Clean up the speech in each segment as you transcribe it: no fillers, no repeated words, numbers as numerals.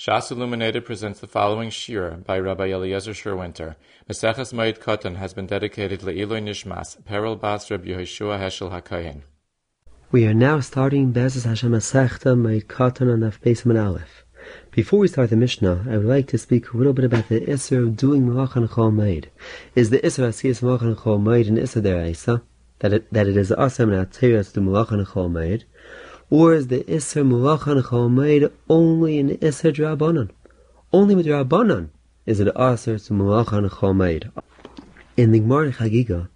Shas Illuminated presents the following shir by Rabbi Eliezer Sherwinter. Maseches Moed Katan has been dedicated Le'iloi Nishmas, Peril Bas Reb Yehoshua Heschel HaKohen. We are now starting Be'ezus Hashem Masechta Moed Katan on Daf Beis Amud Aleph. Before we start the Mishnah, I would like to speak a little bit about the Isser of doing Malacha and Chol Moed. Is the Isser Asiyas Malacha and Chol Moed an Isser Deraisa, that it is Asam and Atira to do Malacha and Chol Moed? Or is the Isser Malacha and Chol Moed only an Isser D'Rabbanan? Only with D'Rabbanan is it Asr to Malacha and Chol Moed. In the Gemara Chagiga,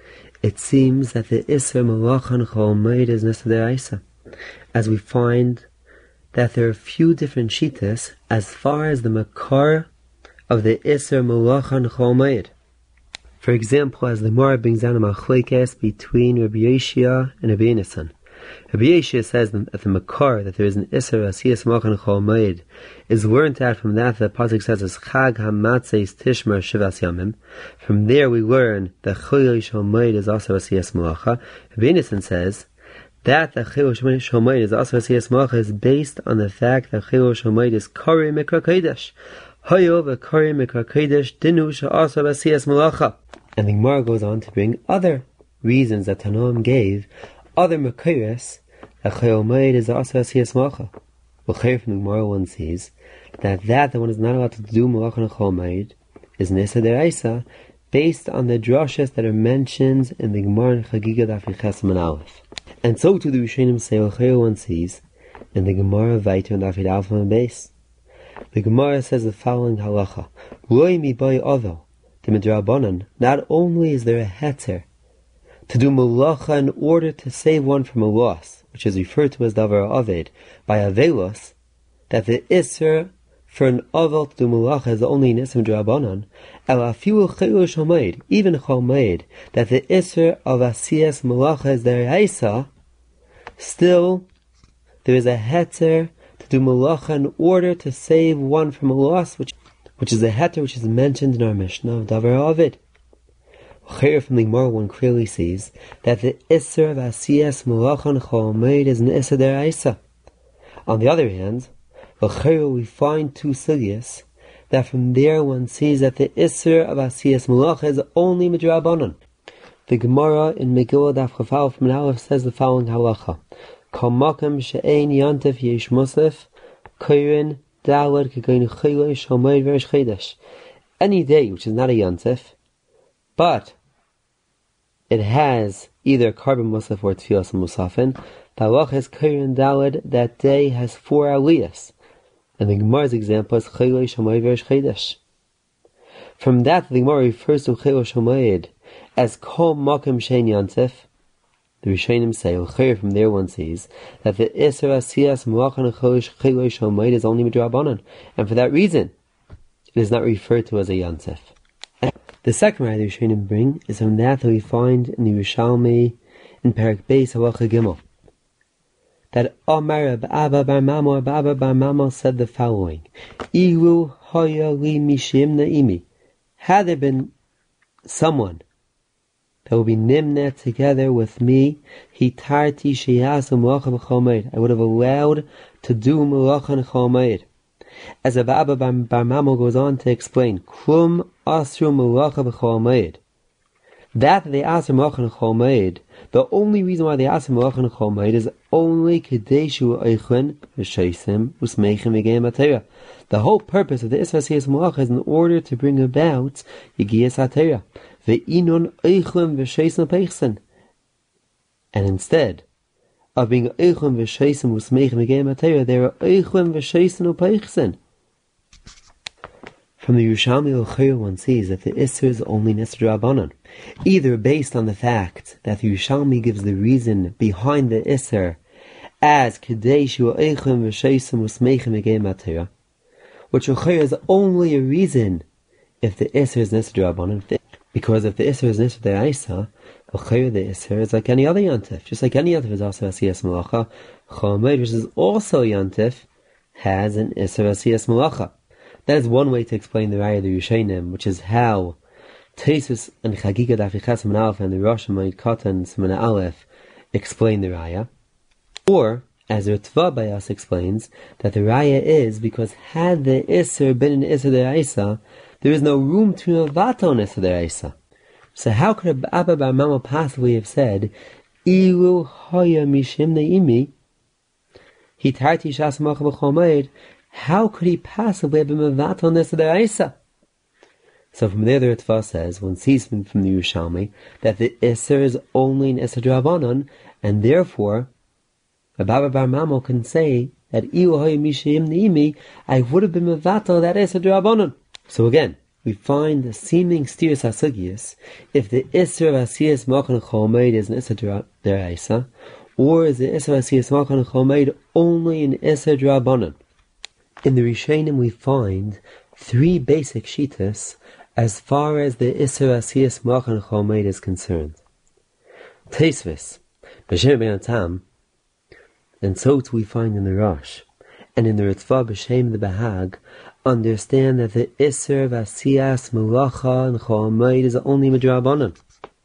it seems that the Isser Malacha and Chol Moed is Isser Deraisa, as we find that there are a few different shittas as far as the makar of the Isser Malacha and Chol Moed. For example, as the Gemara brings down a machlekes between Rabbi Yeshia and Rabbi Yonasan. Rabbi Yeshia says that the makar, that there is an Isser Asiyas Malacha and Chol Moed, is learned out from that the pasuk says as Chag HaMatzeis Tishmer Shivas Yamim. From there we learn that Chilul Shel Moed is also Asiyas Malacha. Rabbi Yonasan says that the Chilul Shel Moed is also Asiyas Malacha is based on the fact that Chilul Shel Moed is Kari Mikra Kodesh. Hayo v'Kari Mikra Kodesh Dinu She'asa Asiyas Malacha. And the Gemara goes on to bring other reasons that Tanoim gave, other Makaris, that Chayil Moed is also Asiyas Malacha. Well, from the Gemara one sees that one is not allowed to do Malacha and Chol Moed is Nisa Deraisa, based on the drashas that are mentioned in the Gemara and Chagiga Daf Ches Amud Aleph. And so too the Rishonim say, Chayil one sees in the Gemara Vayter and Daf Alpha and Beis. The Gemara says the following halacha: Roi mi boy odo, the midrabanan. Not only is there a heter to do malacha in order to save one from a loss, which is referred to as davar aved by avelos, that the isser for an avel to do malacha is only an isser midrabanan. Elafiu chilul shel moed, even chol moed, that the isser of asiyas malacha is deraisa. Still, there is a heter to do malacha in order to save one from a loss, which is the heter which is mentioned in our Mishnah of davar aved. From the Gemara one clearly sees that the Isser of Asiyas Malacha and Chol Moed is an Isser Deraisa. On the other hand, we find two sugyas that from there one sees that the Isser of Asiyas Malacha is only Midrabanan. The Gemara in Megillah Daf Chafal from Aleph says the following halacha: Kol makom she'ein yontif yesh musaf koirin dalad kegoyin chilul shel moed v'rish chedesh. Any day which is not a yontif, but it has either carbon musaf or tfilas musafin, the halacha is koirin dalad, that day has 4 aliyas. And the Gemara's example is chilul shel moed v'rish chedesh. From that, the Gemara refers to chilul shel moed as kol makom she'ein yontif. The Rishonim say, from there one sees that the Isser Asiyas Malacha and Chilul Shel Moed is only midrabanan, and for that reason, it is not referred to as a yontif. The second raya the Rishonim bring is from that we find in the Yerushalmi in Perek Beis Halacha Gimel, that Amar Reb Abba bar Mama said the following: Ilu haya li mishim naimi. Had there been someone that will be nimna together with me, hitarti sheyasu malacha v'chol moed, I would have allowed to do malacha and chol moed. As Abba bar Mamo goes on to explain, krum asru malacha v'chol moed, that they ask malacha and chol moed, the only reason why they ask malacha and chol moed is only kedeshu eichen v'sheisim usmeichem v'geim atera. The whole purpose of the Isra Asiyas Malacha is in order to bring about Yigiyas Atera. Ve'inon eichem v'sheisim peichsen. And instead of being eichem v'sheisim usmeichem v'geim atera, there are eichem v'sheisim peichsen. From the Yerushalmi L'chayr one sees that the Isser is only Nisr Rabbanan, either based on the fact that the Yerushalmi gives the reason behind the Isser as Kedei Shu Eichem V'Sheisim Usmeichem V'Geim Atera, which L'chayr is only a reason if the Isser is Nisr Rabbanan, because if the Isser is Nisr Deraisa, L'chayr the Isser is like any other Yantif, just like any Yantif is also Asiyas Malacha. Chol Moed, which is also Yantif, has an Isser Asiyas Malacha. That is one way to explain the Raya of the Rishonim, which is how Teisus and Chagiga Daf Ches Amud Aleph and the Rosh Moed Katan Simon Aleph explain the Raya. Or, As Ritva Bayas explains, that the Raya is because had the Isser been an Isser Deraisa, there is no room to Mavata on Isser Deraisa. So how could Abba Bar Mama possibly have said, Ilu Hoya Mishim Ne'imi, Hitarti Shas Macha B'Chomayid, how could he possibly have been Mavata on Isser Deraisa? So from there the Ritva says, one sees from the Yerushalmi, that the Isser is only an Isser D'Rabbanan, and therefore, Abba Bar Mama can say that Ilu Hoya Mishim Ne'imi, I would have been Mavata that Isser D'Rabbanan. So again, we find the seeming steers hasugius if the Isser of Asiyas Machan Chomeid is an Isser Deraisa, or is the Isser of Asiyas Machan Chomeid only an Isser D'Rabbanan. In the Rishonim we find three basic shitas as far as the Isser Asiyas Machan Chomeid is concerned. Teisvis, B'Shem Ben Tam, and so too we find in the Rosh, and in the Ritva B'Shem the Bahag, understand that the Isser of Asiyas Melacha and Chomeid is only Midrabanan.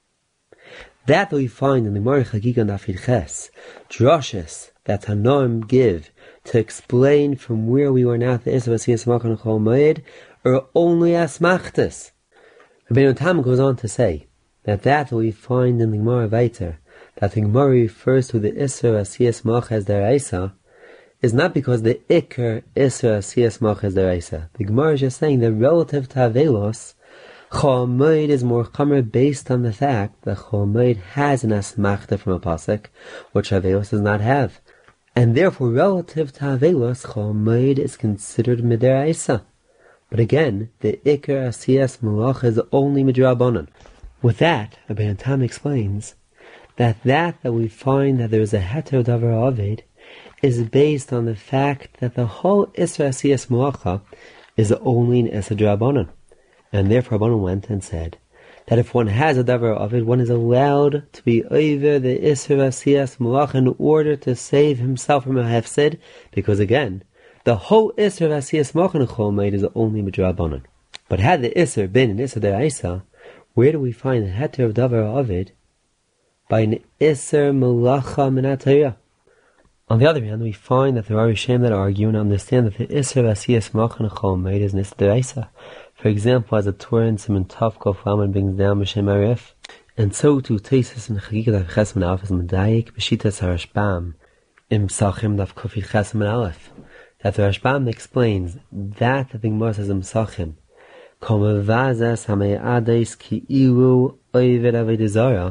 That we find in the Gemara Chagiga Nafid Ches, drushes that Tanoim give to explain from where we were now at the Isser of Asiyas Melacha and Chomeid are only Asmachtas. Rabbeinu Tam goes on to say that we find in the Gemara Vayter, that the Gemara refers to the Isser of Asiyas Melacha as Deraisa, is not because the Iker Isra Asiyas Mach is Deraisa. The Gemara is just saying that relative to Avelos, Chomeid is more chamer based on the fact that Chomeid has an asmachta from a pasuk, which Avelos does not have. And therefore, relative to Avelos, Chomeid is considered Mideraisa. But again, the Iker Asiyas Malach is only Midrabanan. With that, Rabbi Tam explains that we find that there is a heter davar aved is based on the fact that the whole Isra Asiyas Malacha is only an Isra D'Rabbanan. And therefore Rabbanan went and said that if one has a davar of it, one is allowed to be over the Isra Asiyas Malacha in order to save himself from a hefsid, because again, the whole Isra Asiyas Malacha in Chomeid is only D'Rabbanan. But had the Isra been an Isra Deraisa, where do we find the heter of davar of it? By an Isra Malacha Minat Torah. On the other hand, we find that there are Rishonim that argue and understand that the Isra Asiyas Machan Chomeid is an Isra Deraisa. For example, as a Torah in Siman Tav Kof Lamed brings down B'Shem Arif, and so too Teisus and Chagiga Daf Ches Min Aleph is Medayik B'Shitas HaRashbam in Psachim Daf Kof Ches Min Aleph, that the Rashbam explains that the Gemara says in Psachim Komavazas Hame'adais Ki Ilu Oived Avodah Zarah.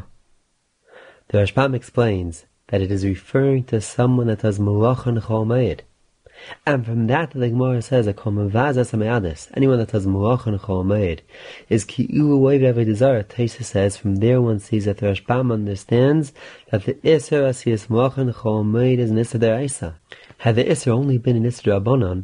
The Rashbam explains that it is referring to someone that does Malacha and Chomeid. And from that the Gemara says that Komavazas Hame'adis, anyone that does Malacha and Chomeid, is Ki Ilu Oived Avodah Zarah. Taisa says from there one sees that the Rashbam understands that the Isra Asiyas Malacha and Chomeid is an Isra Deraisa. Had the Isra only been an Isra D'Rabbanan,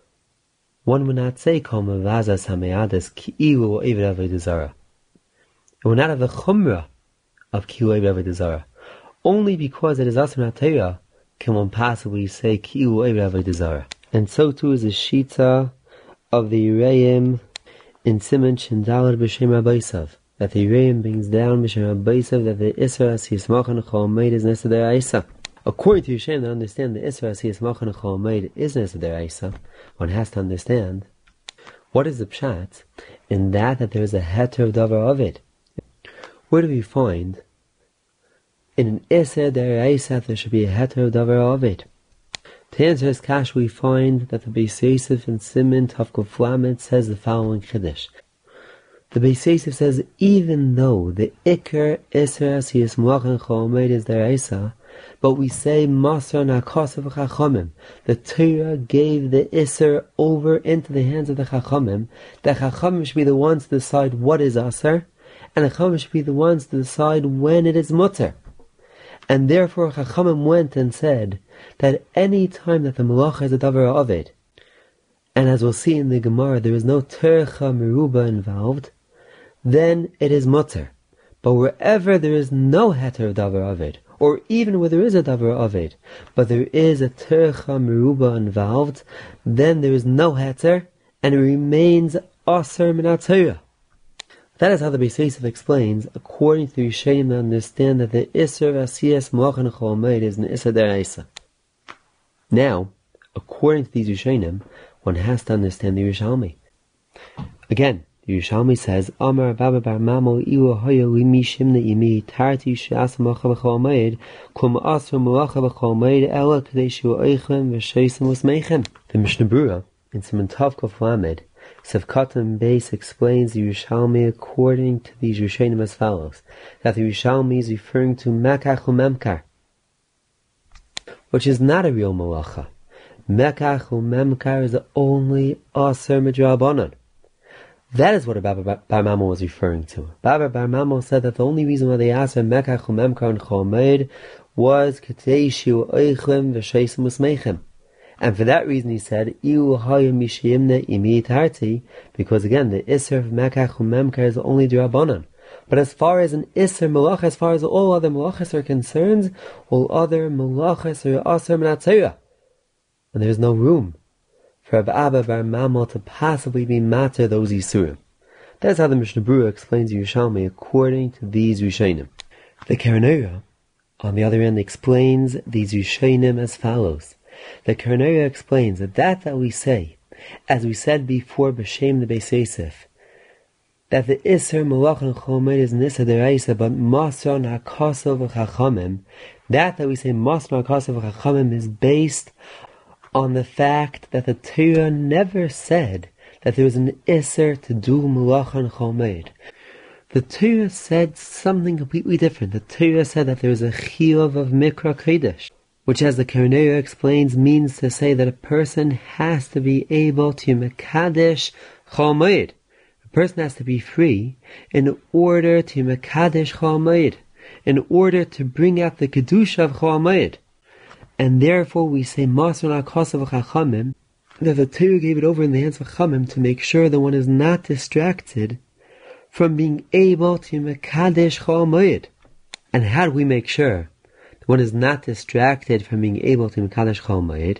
one would not say Komavazas Hame'adis Ki Ilu Oived Avodah Zarah. It would not have the Chumrah of Ki Ilu Oived Avodah Zarah. Only because it is Asr Torah can one possibly say Ki'u Oived Avodah Zarah. And so too is the Shita of the Yereim in Siman Shindalad B'Shem Rabbisav, that the Yereim brings down B'Shem Rabbisav that the Isra Asiyas Machan Chomeid is Nesed Deraisa. According to Yereim that understand the Isra Asiyas Machan Chomeid is Nesed Deraisa, one has to understand what is the pshat in that there is a heter of davar of it. Where do we find in an Isra Deraisa there should be a heter of davar of it? To answer this kash, we find that the Beis Yosef in Siman Tav Kof Lamed says the following chiddush. The Beis Yosef says, even though the Iker Isra Asiyas Malach Chomeid is Deraisa, but we say Masar Nakasav Chachamim, the Torah gave the Isra over into the hands of the Chachamim. The Chachamim should be the ones to decide what is Asar, and the Chachamim should be the ones to decide when it is Mutter. And therefore Chachamim went and said that any time that the Malacha is a davar of it, and as we'll see in the Gemara, there is no tercha meruba involved, then it is mutter. But wherever there is no heter of davar of it, or even where there is a davar of it, but there is a tercha meruba involved, then there is no heter, and it remains aser minat Torah. That is how the Beis Yosef explains, according to the Rishonim that understand that the Isra Asiyas Malach and Chomeid is an Isra Deraisa. Now, according to these Rishonim, one has to understand the Yerushalmi. Again, the Yerushalmi says, Amar Baba Bar Mamo Iwa Hoya Limi Shimna Imi Tarti She'asa Malacha B'chol Moed Kum Asra Malacha B'chol Moed Ela Kadei Shu Eichem V'Sheisim L'Smeichem. The Mishnah Berurah in Siman Tav Kof Lamed Sevkatan Beis explains the Yerushalmi according to these Rishonim as follows: that the Yerushalmi is referring to Mekach u'Memkar, which is not a real malacha. Mekach u'Memkar is the only Aser Midrabanan. That is what Baba Bar Mamo was referring to. Baba Bar Mamo said that the only reason why they asked Mekach u'Memkar and Chol Moed was Kadei Shu Eichem V'Sheisim L'Smeichem. And for that reason he said, because again, the Isser of Mekach u'Memkar is only D'Rabbanan. But as far as an Isser Malach, as far as all other Malachas are concerned, all other Malachas are Aser Minatzera. And there is no room for Abba Bar Mamo to possibly be matter those Yisurim. That's how the Mishnah Berurah explains Yerushalmi according to these Rishonim. The Keren Orah, on the other hand, explains these Rishonim as follows. The Keren Orah explains that we say, as we said before B'Shem the Beis Yosef, that the Isser Malach and Chol Moed is Nisa Deraisa, but Masra Nakasav V'Chachamim, that we say Masra Nakasav V'Chachamim is based on the fact that the Torah never said that there was an Isser to do Malach and Chol Moed. The Torah said something completely different. The Torah said that there was a Chiyuv of Mikra Kodesh, which, as the Keren Orah explains, means to say that a person has to be able to Mekadesh Chol Moed. A person has to be free in order to Mekadesh Chol Moed, in order to bring out the Kedusha of Chol Moed. And therefore we say Masra Nakasav V'Chachamim, that the Torah gave it over in the hands of Chachamim to make sure that one is not distracted from being able to Mekadesh Chol Moed. And how do we make sure that one is not distracted from being able to Mekadesh Chol Moed?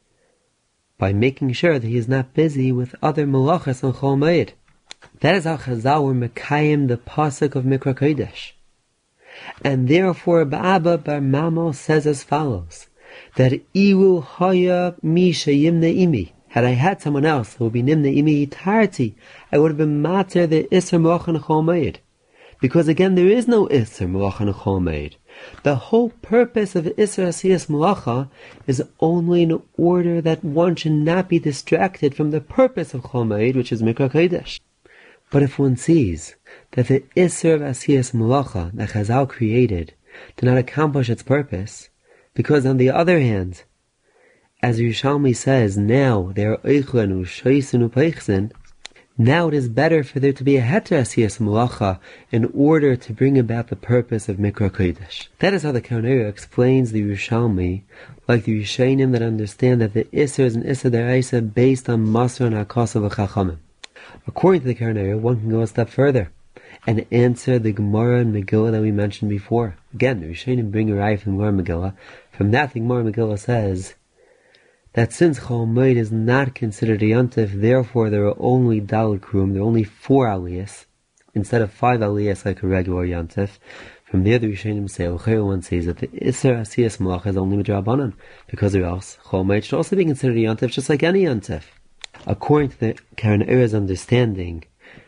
By making sure that he is not busy with other Malachas on Chol Moed. That is how Chazal were Mekayim the pasuk of Mikra Kodesh. And therefore Abba Bar Mamo says as follows, that Iwu Haya Misha Yimne Imi. Had I had someone else who would be Nimne Imi Tarti, I would have been Mater the Isser Malach and Chol Moed. Because again, there is no Isser Malach and Chol Moed. The whole purpose of Isser Asiyas Malacha is only in order that one should not be distracted from the purpose of Chol Moed, which is Mikra Kodesh. But if one sees that the Isser of Asiyas Malacha that Chazal created did not accomplish its purpose, because on the other hand, as Yerushalmi says, now they are Eichlen U'Shaisin U'Peichsin, now it is better for there to be a Heter Asiyas Malacha in order to bring about the purpose of Mikra Kodesh. That is how the Keren Orah explains the Yerushalmi, like the Rishonim that understand that the Isser is an Isser Deraisa based on Masra Nakasav V'Chachamim. According to the Keren Orah, one can go a step further and answer the Gemara and Megillah that we mentioned before. Again, the Rishonim bring a raya from Gemara and Megillah. From that, the Gemara and Megillah says that since Chol Moed is not considered a Yontif, therefore there are only Daled Krum, there are only 4 Aliyas, instead of 5 Aliyas like a regular Yontif. From there, the Rishonim say, one says that the Isser Asiyas Malach is only Midrabanan, because or else Chol Moed should also be considered a Yontif just like any Yontif. According to the Keren Orah's understanding,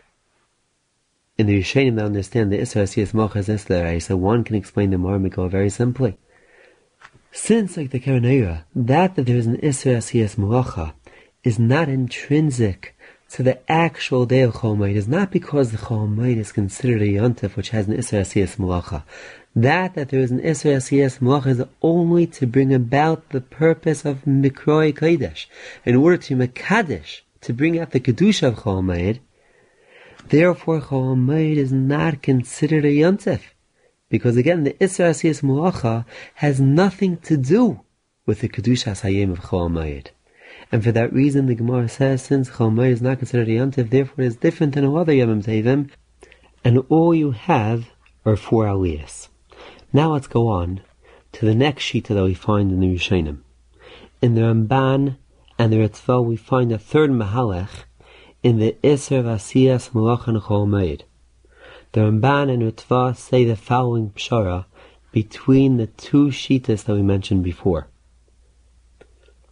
in the Rishonim that understand the Isser Asiyas Malach is Isser, so one can explain the Gemara Megillah very simply. Since, like the Keren Orah, that there is an Isser Asiyas Malacha is not intrinsic to the actual day of Chol Moed, is not because the Chol Moed is considered a Yontif which has an Isser Asiyas Malacha. That there is an Isser Asiyas Malacha is only to bring about the purpose of Mikra Kodesh, in order to Mekadesh, to bring out the Kedusha of Chol Moed. Therefore, Chol Moed is not considered a Yontif. Because again, the Isser Asiyas Malacha has nothing to do with the Kedushas Hayim of Chol Moed. And for that reason, the Gemara says, since Chol Moed is not considered a Yontif, therefore it is different than all other Yomim Tovim, and all you have are 4 Aliyas. Now let's go on to the next Shita that we find in the Rishonim. In the Ramban and the Ritva, we find a third Mahalech in the Isser Asiyas Malacha and Chol Moed. The Ramban and Ritva say the following pshara between the 2 shitas that we mentioned before.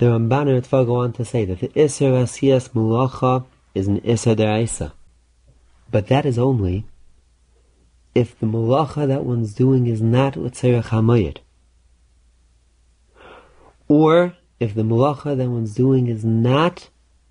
The Ramban and Ritva go on to say that the Isser Asiyas Mulacha is an Isser Deraisa. But that is only if the Mulacha that one's doing is not L'tzerech HaMoyed. Or if the Mulacha that one's doing is not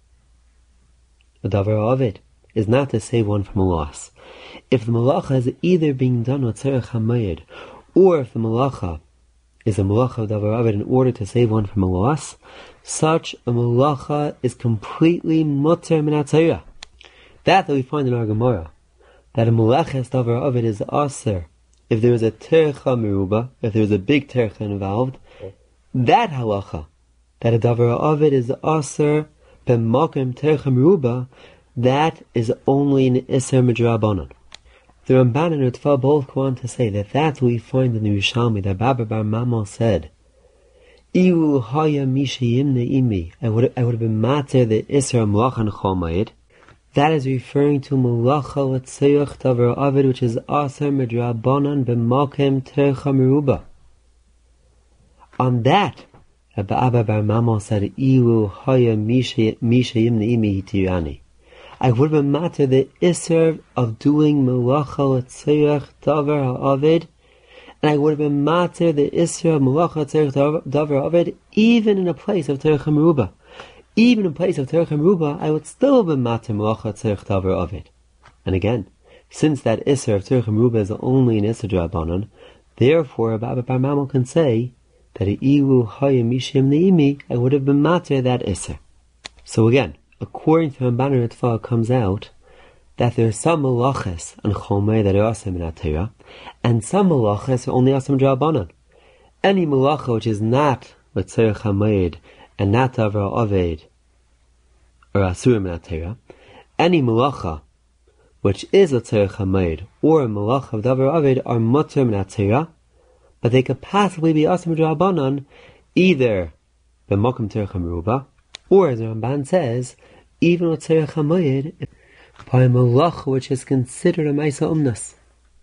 a Davar Ovid, is not to save one from a loss. If the Mulacha is either being done L'tzerech HaMoyed, or if the Mulacha is a Mulacha of Davar Ovid in order to save one from a loss, such a Mulacha is completely Mutter Min HaTorah. That we find in our Gemara, that a Mulaches Davar Ovid is Aser if there is a Tercha Meruba, if there is a big Tercha involved. That halacha, that a Davar Ovid is Aser B'makom Tercha Meruba, that is only an Iser Midrabanan. The Ramban and Ritva both go on to say that that's what we find in the Yerushalmi, that Baba Bar Mamal said, Iru haya mishayim ne'imi, I would have been mater the Isra Mulacha Nechol. That is referring to Mulacha L'tzerech Davar Ovid, which is Aser Midrabanan B'makom Tercha Meruba. On that, Abba Bar Mamal said, Iru haya mishayim ne'imi hitirani. I would have been matter the Isser of doing Melacha L'tzerech Davar Ovid, and I would have been matter the Isser of Melacha L'tzerech Davar Ovid, even in a place of Terech HaMeruba. Even in place of Terech HaMeruba, I would still have been matter Melacha L'tzerech Davar Ovid. And again, since that Isser of Terech HaMeruba is only an Isser Drabanan, therefore Abba Bar Mamal can say that Iru Haya Mishim Ne'imi, I would have been matter that Isser. So again, according to Ramban and Ritva, it comes out that there are some malachas and chomei that are asim in HaTorah, and some malachas are only asim drabanan. Any malacha which is not L'tzerech HaMoed and not Davar Ovid or asurim in HaTorah, any malacha which is L'tzerech HaMoed or a malacha of Davar Ovid are mutter in HaTorah, but they could possibly be asim drabanan either b'makom Terech HaMeruba, or as the Ramban says, even with Terech HaMoed, by a malacha which is considered a Maisa Umnas.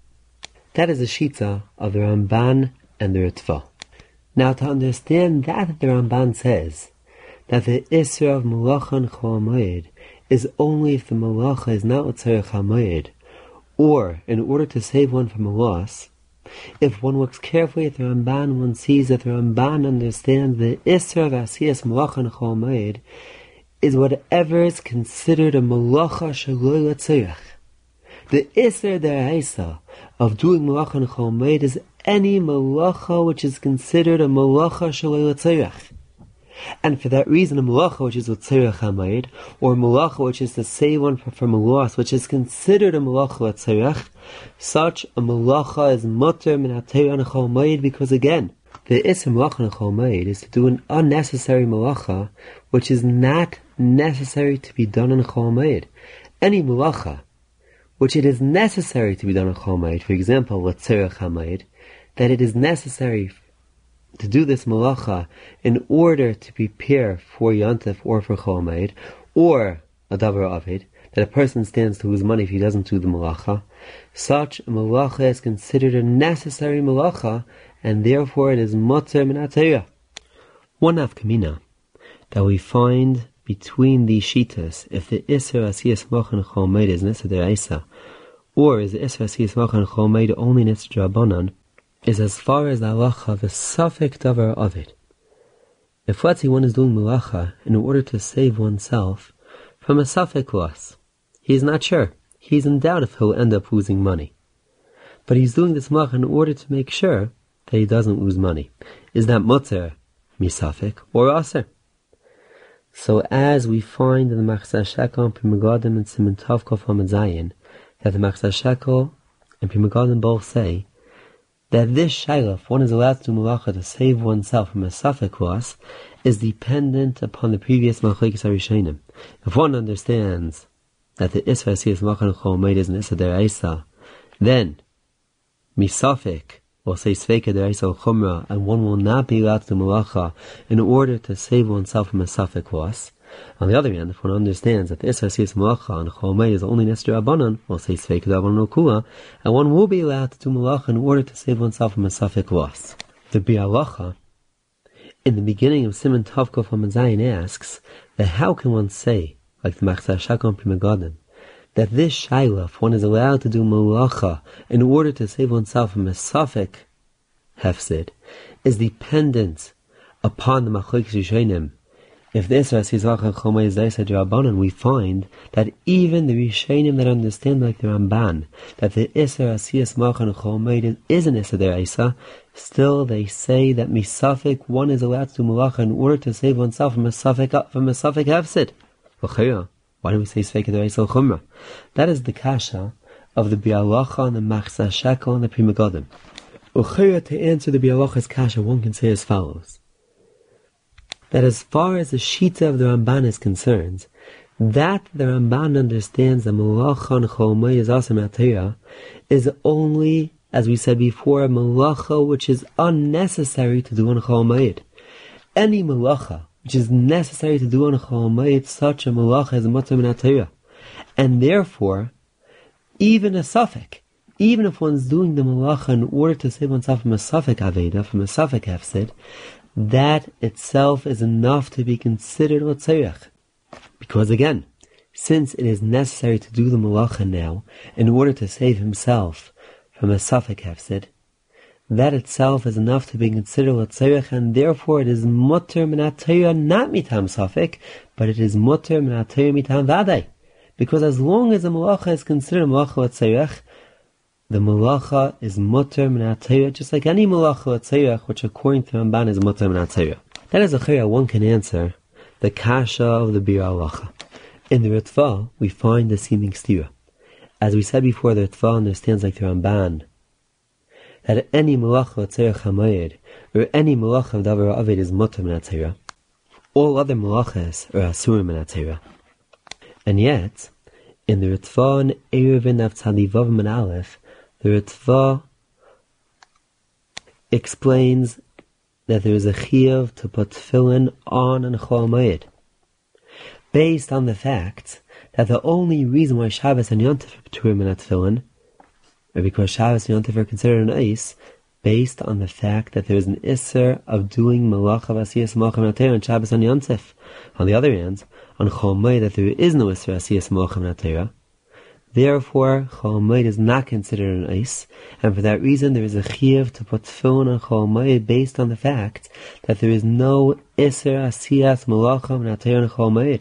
That is the Shita of the Ramban and the Ritva. Now to understand that the Ramban says that the Isra of Malacha and Chol Moed is only if the Malacha is not with Terech HaMoed, or in order to save one from a loss. If one looks carefully at the Ramban, one sees that the Ramban understands the Isra of Asiyas Malacha and Chol Moed is whatever is considered a Malacha Shaloi L'tzerech. The Isra Deraisa of doing Malacha and Chol Moed is any Malacha which is considered a Malacha Shaloi L'tzerech. And for that reason, a Malacha which is L'tzerech HaMoed, or a Malacha which is to save one from a loss, which is considered a Malacha L'tzerech, such a Malacha is Mutter Min HaTorah and Chol Moed, because again, the Isra Malacha and Chol Moed is to do an unnecessary Malacha which is not necessary to be done in Chol Moed. Any Malacha which it is necessary to be done in Chol Moed, for example, L'tzerech HaMoed, that it is necessary to do this Malacha in order to prepare for Yontif or for Chol Moed, or a Davar Ovid, that a person stands to lose money if he doesn't do the Malacha, such a Malacha is considered a necessary Malacha, and therefore it is Mutter Min HaTorah. One nafkamina that we find between these shitas, if the Isra Asiyas Malacha and Chol Moed is Nisra Deraisa, or is the Isra Asiyas Malacha and Chol Moed only Nisra Drabanan, is as far as the halacha of a Safek Davar Ovid. If let's say one is doing Malacha in order to save oneself from a Safek loss, he is not sure, he is in doubt if he'll end up losing money. But he's doing this Malacha in order to make sure that he doesn't lose money. Is that Mutter Misafek or Aser? So as we find in the Machzah Shekel and Pri Megadim and Siman Tov Kof Hamad Zayin, that the Machzah Shekel and Pri Megadim both say that this Shaila, if one is allowed to do Malacha to save oneself from a Safek loss, is dependent upon the previous Machlekes HaRishonim. If one understands that the Isra Asiyas Malacha and Chol Moed is an Isra Deraisa, then Misafek will say Sveika Deraisa Chumra, and one will not be allowed to do Malacha in order to save oneself from a Safek loss. On the other hand, if one understands that the Isra Asiyas Malacha and Chol Moed is only Nisra Drabanan, will say Sveika Drabanan Kula, and one will be allowed to do Malacha in order to save oneself from a Safek loss. The Bi'alacha, In the beginning of Siman Tov Kuf Amud Zayin asks that how can one say, like the Machzah Shakon Pri Megadim, that this Shaila, if one is allowed to do Malacha in order to save oneself from a Safek Hefsid, is dependent upon the Machlokes Rishonim. If the Isra Sizach Chomay is Daisa D'Rabbanan, we find that even the Rishonim that understand like the Ramban, that the Isra Asiyas Machan Chomay is an Isra D'Raisa, still they say that Misafik, one is allowed to do Malacha in order to save oneself from a Safek Hefsid. Why don't we say Sveika D'Raisa Chumra? That is the Kasha of the Bialacha and the Machzah Shakon and the Pri Megadim. To answer the Bialacha's Kasha, one can say as follows: that as far as the Shita of the Ramban is concerned, that the Ramban understands that Malacha and Chomay is Asam Atira is only, as we said before, a Malacha which is unnecessary to do on Chomay. Any Malacha which is necessary to do on Chomay, such a Malacha is a Mutar Min Atira. And therefore, even a Safek, even if one's doing the Malacha in order to save oneself from a Safek Aveda, from a Safek Hefsid, that itself is enough to be considered L'tzorech. Because again, since it is necessary to do the Malacha now, in order to save himself from a Safek Hefsid, that itself is enough to be considered L'tzorech, and therefore it is Mutar Min Atira, not Mitam Safek, but it is Mutar Min Atira Mitam Vadai. Because as long as the Malacha is considered Malacha L'tzorech, the Malacha is Mutar Min Atira, just like any Malacha L'tzorech, which according to Ramban is Mutar Min Atira. That is a chayah one can answer the Kasha of the Bir Halacha. In the Ritva, we find the seeming stira. As we said before, the Ritva understands like the Ramban, that any Malacha L'tzorech HaMoed, or any Malacha of Davar Aved is Mutar Min Atira. All other Malachas are Asur Min Atira. And yet, in the Ritva and Eruvin of Tzadivav Min Aleph, the Ritva explains that there is a chiyuv to put tefillin on an Chol Moed, based on the fact that the only reason why Shabbos and Yom Tov are p'turim in tefillin, or because Shabbos and Yom Tov are considered an eis, based on the fact that there is an isser of doing malacha v'asiyas malachim natera on Shabbos and Yom Tov. On the other hand, on Chol Moed, that there is no isser asiyas malachim natera. Therefore, Chol Moed is not considered an eis, and for that reason there is a chiyuv to put tefillin on Chol Moed based on the fact that there is no isser asiyas malachim natera on Chol Moed.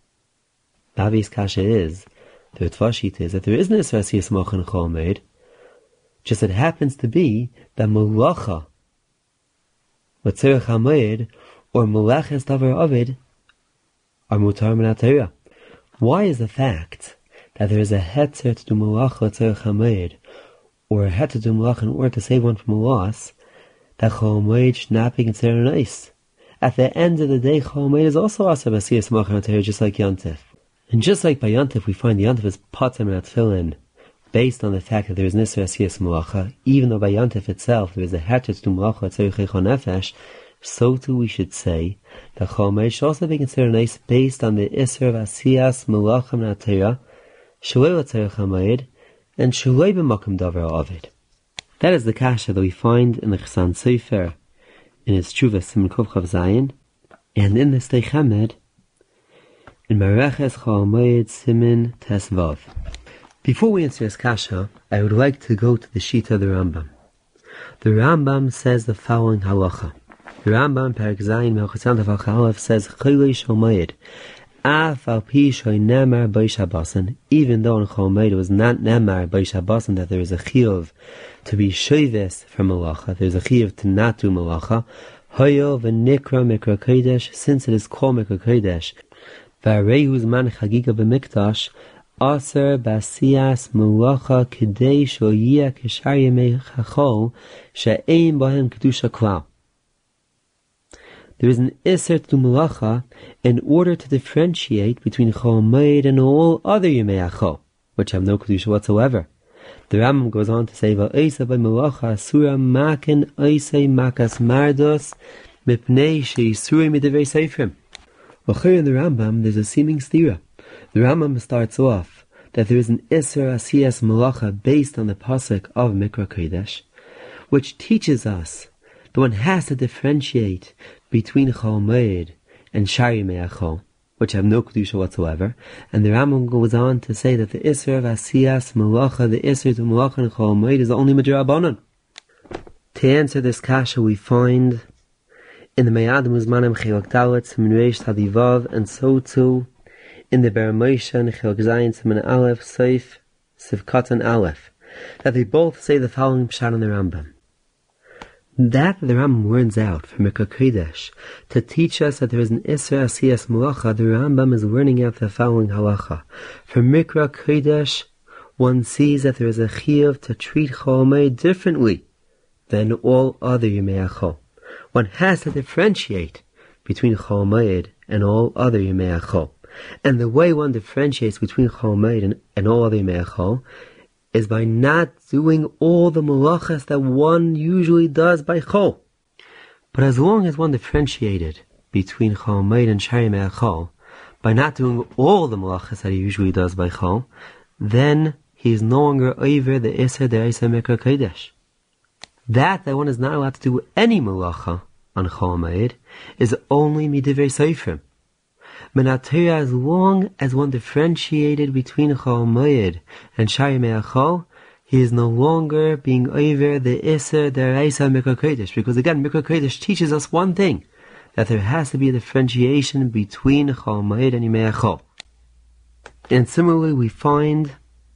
Bavi's kasha is, the Ritva sheet is, that there is no isser asiyas malachim on Chol Moed. Just it happens to be that malacha, L'tzorech HaMoed, or malaches davar avid, are mutar min atira. Why is the fact that there is a hetzer to do malacha L'tzorech HaMoed, or a hetzer to do malacha in order to save one from a loss, that Chol Moed should not be considered an eis? At the end of the day, Chol Moed is also asab asiyas malachim atira, just like Yom Tov. And just like by Yom Tov, we find the Yom Tov is pater min tefillin, based on the fact that there is nisra asiyas malacha, even though by Yom Tov itself there is a hetzer to do malacha L'tzorech Eichon Nefesh, so too we should say that Chol Moed should also be considered an eis based on the isra of asiyas malachim natira, shalei L'tzorech HaMoed, and shalei b'makom davar avid. That is the kasha that we find in the Chassan Sofer, in his Tshuva Siman Kuf Chav Zayin, and in the Sdei Chamed, in Mareches Chol Moed Siman Tes Vav. Before we answer this kasha, I would like to go to the Shita of the Rambam. The Rambam says the following halacha. The Rambam, Perek Zayin, Melchizedek Tafach Aleph, says, Chilei Shol Moed, Af al pi shoy nemar by Shabbosin, even though in Chol Moed it was not nemar by Shabbosin that there is a chiyuv to be shoyves from malacha, there is a chiyuv to not do malacha, hoyo v'nikra mikra kodesh, since it is called mikra kodesh, v'arehu zman chagiga b'mikdash, aser basiyas malacha k'dei shoyia k'shar yemei chachol, she'ein bahem kedusha klal. There is an iser to malacha in order to differentiate between Chol Moed and all other Yemei Achol, which have no kedusha whatsoever. The Rambam goes on to say, "Va'oisa by malacha asura makin oisei makas mardos mipnei sheisuri midivrei seifrim." Here in the Rambam, there's a seeming stira. The Rambam starts off that there is an iser asiyas malacha based on the pasuk of Mikra Kodesh, which teaches us that one has to differentiate between Chol Moed and Shari Me'achol, which have no Kedusha whatsoever, and the Rambam goes on to say that the Isser of Asiyas Malacha, the Isser to Malacha and Chol Moed, is only Midrabanan. To answer this kasha, we find in the Mayad Muzmanim Chilak Dalet Siman Reish Tadivav, and so too in the Ber Moshe and Chilak Zayin Siman Aleph Seif Sivkatan Aleph, that they both say the following pshat in the Rambam. That the Rambam warns out from Mikra Kodesh to teach us that there is an Isser Asiyas Malacha. The Rambam is warning out the following halacha. From Mikra Kodesh, one sees that there is a chiyuv to treat Chol Moed differently than all other Yemei Achol. One has to differentiate between Chol Moed and all other Yemei Achol. And the way one differentiates between Chol Moed and all other Yemei Achol is by not doing all the malachas that one usually does by Chol. But as long as one differentiated between Chol Moed and Shari Me'achol, by not doing all the malachas that he usually does by Chol, then he is no longer over the Isser D'Oraisa Mikra Kodesh. That one is not allowed to do any malacha on Chol Moed is only midivrei Seifrim. Menatira, as long as one differentiated between Chol Moed and Shari Me'achol, he is no longer being over the Isser D'Oraisa Mikra Kodesh, because again, Mikra Kodesh teaches us one thing, that there has to be a differentiation between Chol Moed and Yemei Achol. And similarly, we find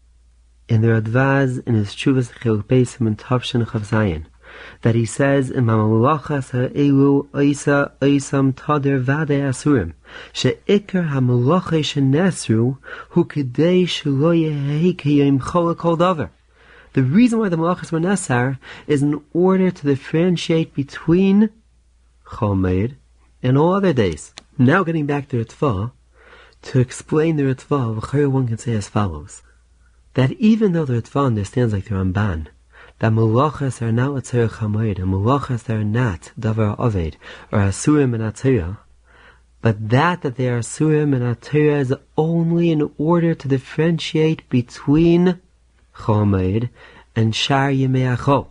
in the Radvaz, in his Tshuvas Chiluk Beis Siman Tavshin Chav Zayin, that he says in Mamalachas ha'elu oisa oisam tader vade asurim she'ikar ha'malacha shenesru hu kedei shelo yehi k'yom chol kol davar. The reason why the malachas were nesar is in order to differentiate between Chol Moed and all other days. Now getting back to Ritva, to explain the Ritva, one can say as follows, that even though the Ritva understands like the Ramban, that malachas are not Atzerah Chamoed, and malachas that are not Davar Aved, or Asurim and Atzerah, but that they are Asurim and Atzerah is only in order to differentiate between Chol Moed and Shar Yemei Achol.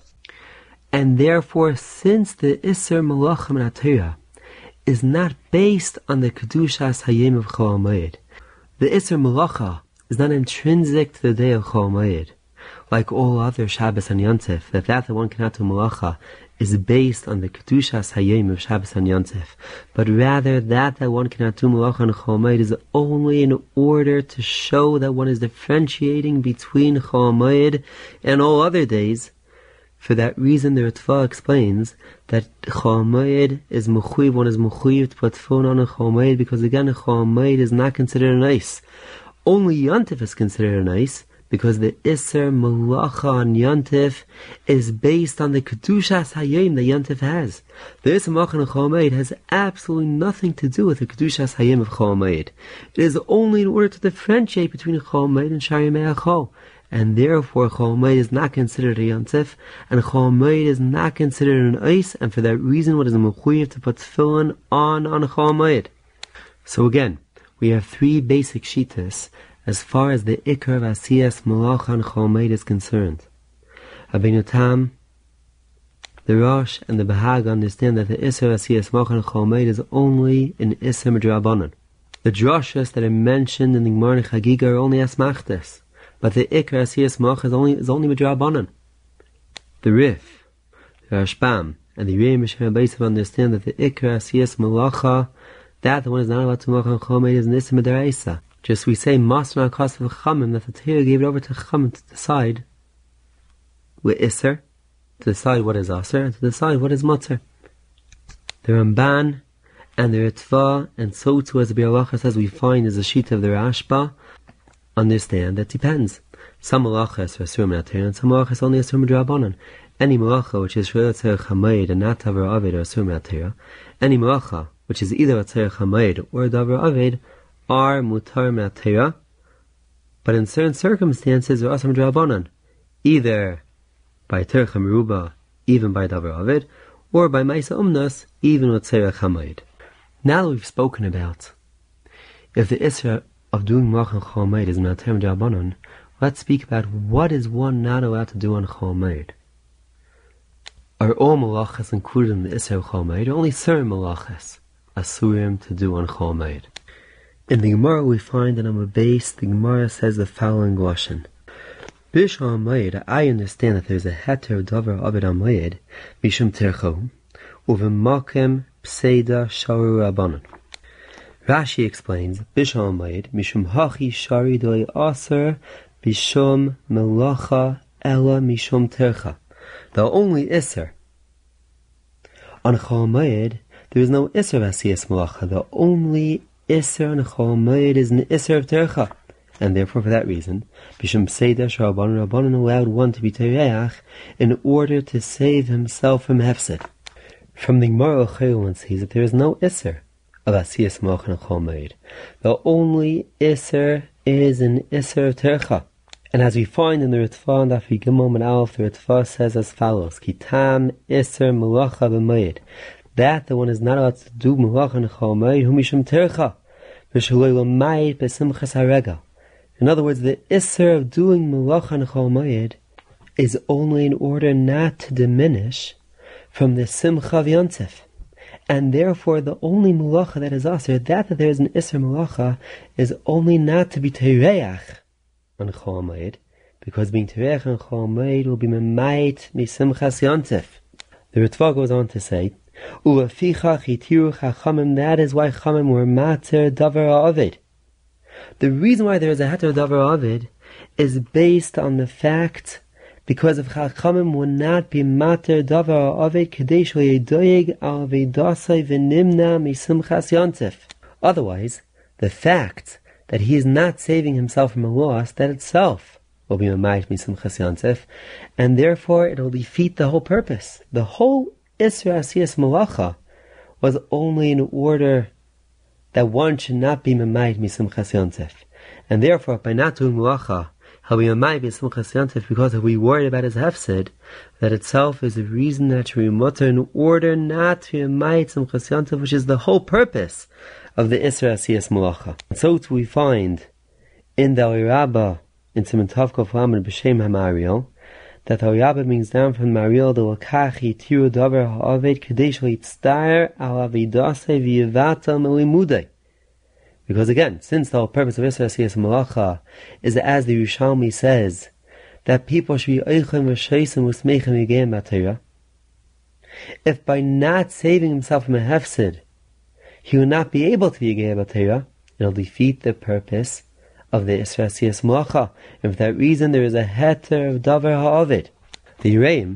And therefore, since the Isser Malachim and Atzerah is not based on the Kedushas Hayim of Chol Moed, the Isser Malacha is not intrinsic to the day of Chol Moed, like all other Shabbos and Yontif, that the one cannot do Malacha is based on the Kedushas Hayim of Shabbos and Yontif, but rather that one cannot do Malacha and Chol Moed is only in order to show that one is differentiating between Chol Moed and all other days. For that reason, the Ritva explains that Chol Moed is Mechuyev, one is Mechuyev to put tefillin on a Chol Moed, because again, a Chol Moed is not considered an ice. Only Yontif is considered an ice, because the Isser Malacha on Yontif is based on the Kedushas Hayim that Yontif has. The Isser Malacha on Chol Moed has absolutely nothing to do with the Kedushas Hayim of Chol Moed. It is only in order to differentiate between Chol Moed and Shari Me'achol. And therefore Chol Moed is not considered a Yontif, and Chol Moed is not considered an ice, and for that reason what is a Mechuyev to put tefillin on Chol Moed. So again, we have three basic shittas as far as the Ikar of Asiyas Malacha and Chol Moed is concerned. Rabbeinu Tam, the Rosh, and the Bahag understand that the Isser of Asiyas Malacha and Chol Moed is only in Isser Midrabanan. The drashas that are mentioned in the Gemara and Chagiga are only asmachtas, but the Ikar Asiyas Malacha is only Midrabanan. The Rif, the Rashbam, and the Yerim Mishnah Beisav understand that the Ikar Asiyas Malacha, that the one is not allowed to Malacha and Chol Moed, is an Isser Midaraisa. Just we say Masna Akas of Chachamim, that the Torah gave it over to Chachamim to decide with Isser, to decide what is Aser, and to decide what is Mutzer. The Ramban and the Ritva, and so too as the Bi'alacha says we find is a sheet of the Rashba, understand that depends. Some malachas are Asurim and Atzerah, and some malachas only Asurim D'Rabbanan. Any malacha which is Shreil Atzerah Chamoed and not Davar Aved or Asurim and Atzerah, any malacha which is either Atzerah Chamoed or Davar Aved, are mutar me'atera, but in certain circumstances are asam d'Rabbanan, either by tercha meruba, even by davar aved, or by ma'isa umnas, even with tzerech hamayid. Now that we've spoken about if the isra of doing malach and chol moed is me'atera d'Rabbanan, let's speak about what is one not allowed to do on chol moed. Are all malachas included in the Isser Chol Moed, or only certain malachas asurim to do on Chol Moed? In the Gemara we find that on the base, the Gemara says the following lashon. B'Shal Moed, I understand that there's a heter davar avid on Moed, mishum tercho, uv'makem pseida sharu rabbanon. Rashi explains, B'Shal Moed, mishum hachi shari doi aser, bishum melacha ela mishum tercha. The only Isser on Chol Moed, there is no Isser of Asiyas Malacha. The only Isser on Chol Moed is an Isser of Tercha. And therefore, for that reason, Bishum Seidah Rabbanon allowed one to be Tereach in order to save himself from Hefsed. From the Gemara one sees that there is no Isser of Asiyas Malacha on Chol Moed. The only Isser is an Isser of Tercha. And as we find in the Ritva and Daf Gimel and Aleph, the Ritva says as follows: Kitam Iser Malacha b'Moed. That the one is not allowed to do Malacha in Chol Moed, hu mishum tercha, v'shaloi l'mayit b'simchas haregel. In other words, the Iser of doing Malacha in Chol Moed is only in order not to diminish from the Simcha of Yontif. And therefore, the only Malacha that is Aser, that there is an Iser Malacha, is only not to be Tereach on Chol Moed, because being Tereach on Chol Moed will be memayit misimchas yontif. The Ritva goes on to say, U'afichach hitiru chachamim, that is why Chamim were mater davar ha'avid. The reason why there is a heter davar ha'avid is based on the fact because if Chachamim would not be mater davar ha'avid kedei shleyedoyeg al vedasai v'nimna misimchas yontif. Otherwise, the fact that he is not saving himself from a loss, that itself will be mamayit misimchas yontif, and therefore it will defeat the whole purpose. The whole Isra Asiyas Malacha was only in order that one should not be mamayit misimchas yontif, and therefore by not doing Malacha, he'll be mamayit misimchas yontif because he'll be worried about his hefsed. That itself is a reason that should be mutter in order not to be mamayit misimchas yontif, which is the whole purpose of the Isra Asiyas Malacha. And so too we find in the Alirabba, in Siman Tav Kuf Lamed B'Shem HaMariel, that the Alirabba brings down from Mariel the Lakachi Tiru Davar Ha'aved Kadesh Litzdair Al Avidasei V'Yivata Melimudei. Because again, since the whole purpose of Isra Asiyas Malacha is as the Yerushalmi says, that people should be Eichem V'Sheisim V'Smeichem Yigayim B'Torah, if by not saving himself from a hefsid, he will not be able to be a Gei B'Torah, it will defeat the purpose of the Isra Asiyas Malacha. And for that reason, there is a heter of Davar Ha'avid. The Yereim,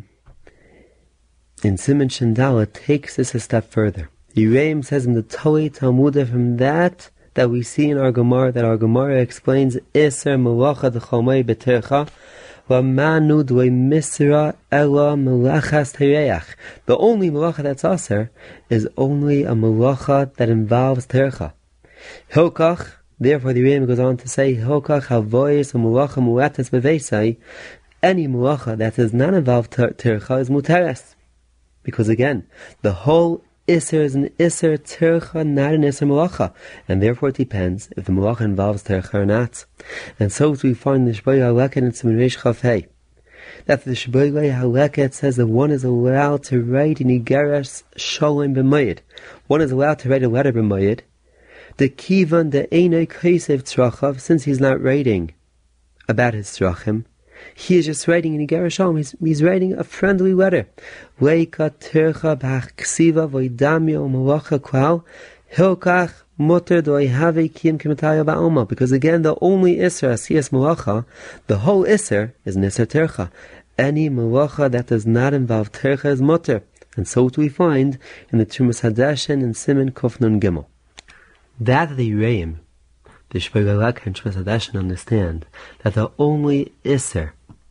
in Siman Shendala, takes this a step further. The Yereim says in the Toli Talmudah from that we see in our Gemara, that our Gemara explains Isra Malacha D'Chol Moed B'Tercha, Manu dwei misra ela melachas tereach. The only malacha that's aser is only a malacha that involves tercha. Hilkach, therefore the Rebbe goes on to say, Hilkach havoyes a malacha muatas bevesai. Any malacha that does not involve tercha is muteres. Because again, the whole Isser is an Isser tercha, not an Isser malacha, and therefore it depends if the malacha involves tercha or not. And so we find the Shboi HaLeket in Siman Reish Chaf Hei, that the Shboi HaLeket says that one is allowed to write in Igeres Sholem b'Moed. One is allowed to write a letter b'Moed. The Kivan the Einoi Kaisev Tzrachav, since he's not writing about his tzrachim, he is just writing in Igeres Sholem. He's writing a friendly letter. Leika tercha b'achksiva v'idamyo malacha kwal hilkach mutter doi have kim kimataya ba'alma. Because again, the only Isra Asiyas Malacha, the whole Isra is an Isra tercha. Any malacha that does not involve tercha is mutter. And so what we find in the Trumas Hadashen and Siman Kuf Nun Gimel. That the Yereim, the Shboi HaLeket and Trumas Hadashen understand that the only Isra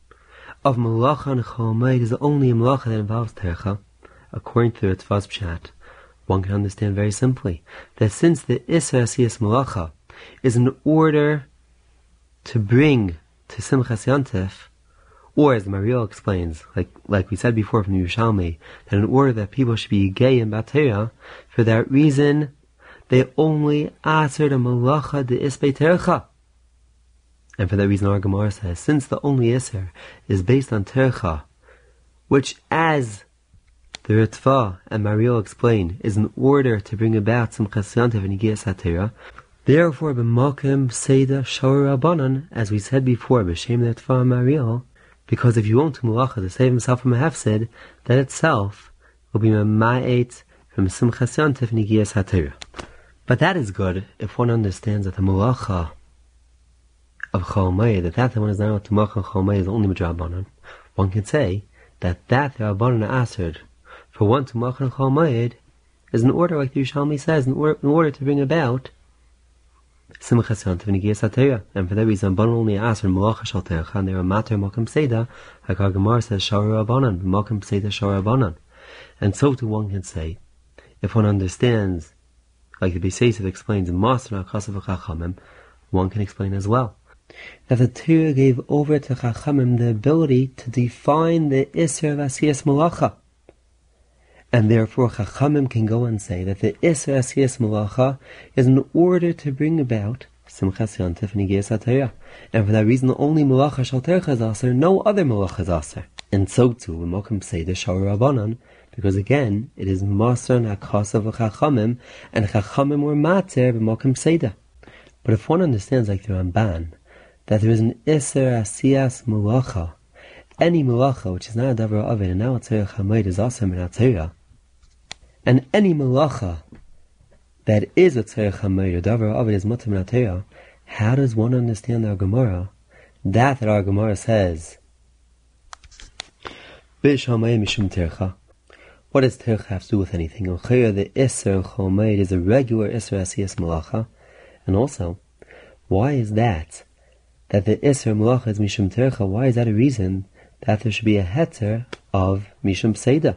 of malacha and Chol Moed is only a malacha that involves tercha. According to the Ritva's Pshat, one can understand very simply that since the Isra Asiyas Malacha is in order to bring to Simchas Yontif, or as the Mariel explains, like we said before from the Yerushalmi, that in order that people should be gay in B'Torah, for that reason they only answered a malacha de isbei tercha. And for that reason our Gemara says, since the only Isser is based on tercha, which as The Ritva and Mariel explain is in order to bring about Simchas Yantiv and Yigiyas HaTorah. Therefore, b'makom Seder Shor Rabbanan, as we said before, b'shem the Ritva and Mariel, because if you won't do malacha to save himself from a hefsid, that itself will be ma'at from Simchas Yantiv and Yigiyas HaTorah. But that is good if one understands that the malacha of Chol Moed, that one is not allowed to malacha of Chol Moed is only midrabanan. One can say that the Rabbanan aserd for one to malacha of Chol Moed is in order, like the Yerushalmi says, in order to bring about Simchas Yantiv and Yigiyas HaTorah. And for that reason, Rabbanan only aserd malacha shel Torah, and they are mater makom seda, like our Gemara says, Shor Rabbanan, makom seda Shor Rabbanan. And so too one can say, if one understands, like the Beiseisiv explains, Master HaKasav Chachamim, one can explain as well that the Torah gave over to Chachamim the ability to define the Isser of Asiyas Malacha. And therefore Chachamim can go and say that the Isser Asiyas Malacha is in order to bring about Simchas Yantiv and Yigiyas HaTorah. And for that reason, only Malacha Shel Torah is Aser, no other Malacha is Aser. And so too, V'mokum Seder Shor Rabbanan, because again, it is Maser HaKasav Chachamim, and Chachamim were Mater B'mokum Seder. But if one understands, like the Ramban, that there is an Isser Asiyas Malacha, any Malacha which is not a Davar Ovid, and now a Tzorech HaMoed is also in a Torah, and any Malacha that is a Tzorech HaMoed, or Davar Ovid is Mutter in a Torah, how does one understand our Gemara? That our Gemara says, Bish HaMoed Mishum Tercha. What does Tercha have to do with anything? The Isser Chol Moed is a regular Isser Asiyas Malacha, and also, why is that the Isser Malacha is Mishum Tercha? Why is that a reason that there should be a heter of Mishum Seda?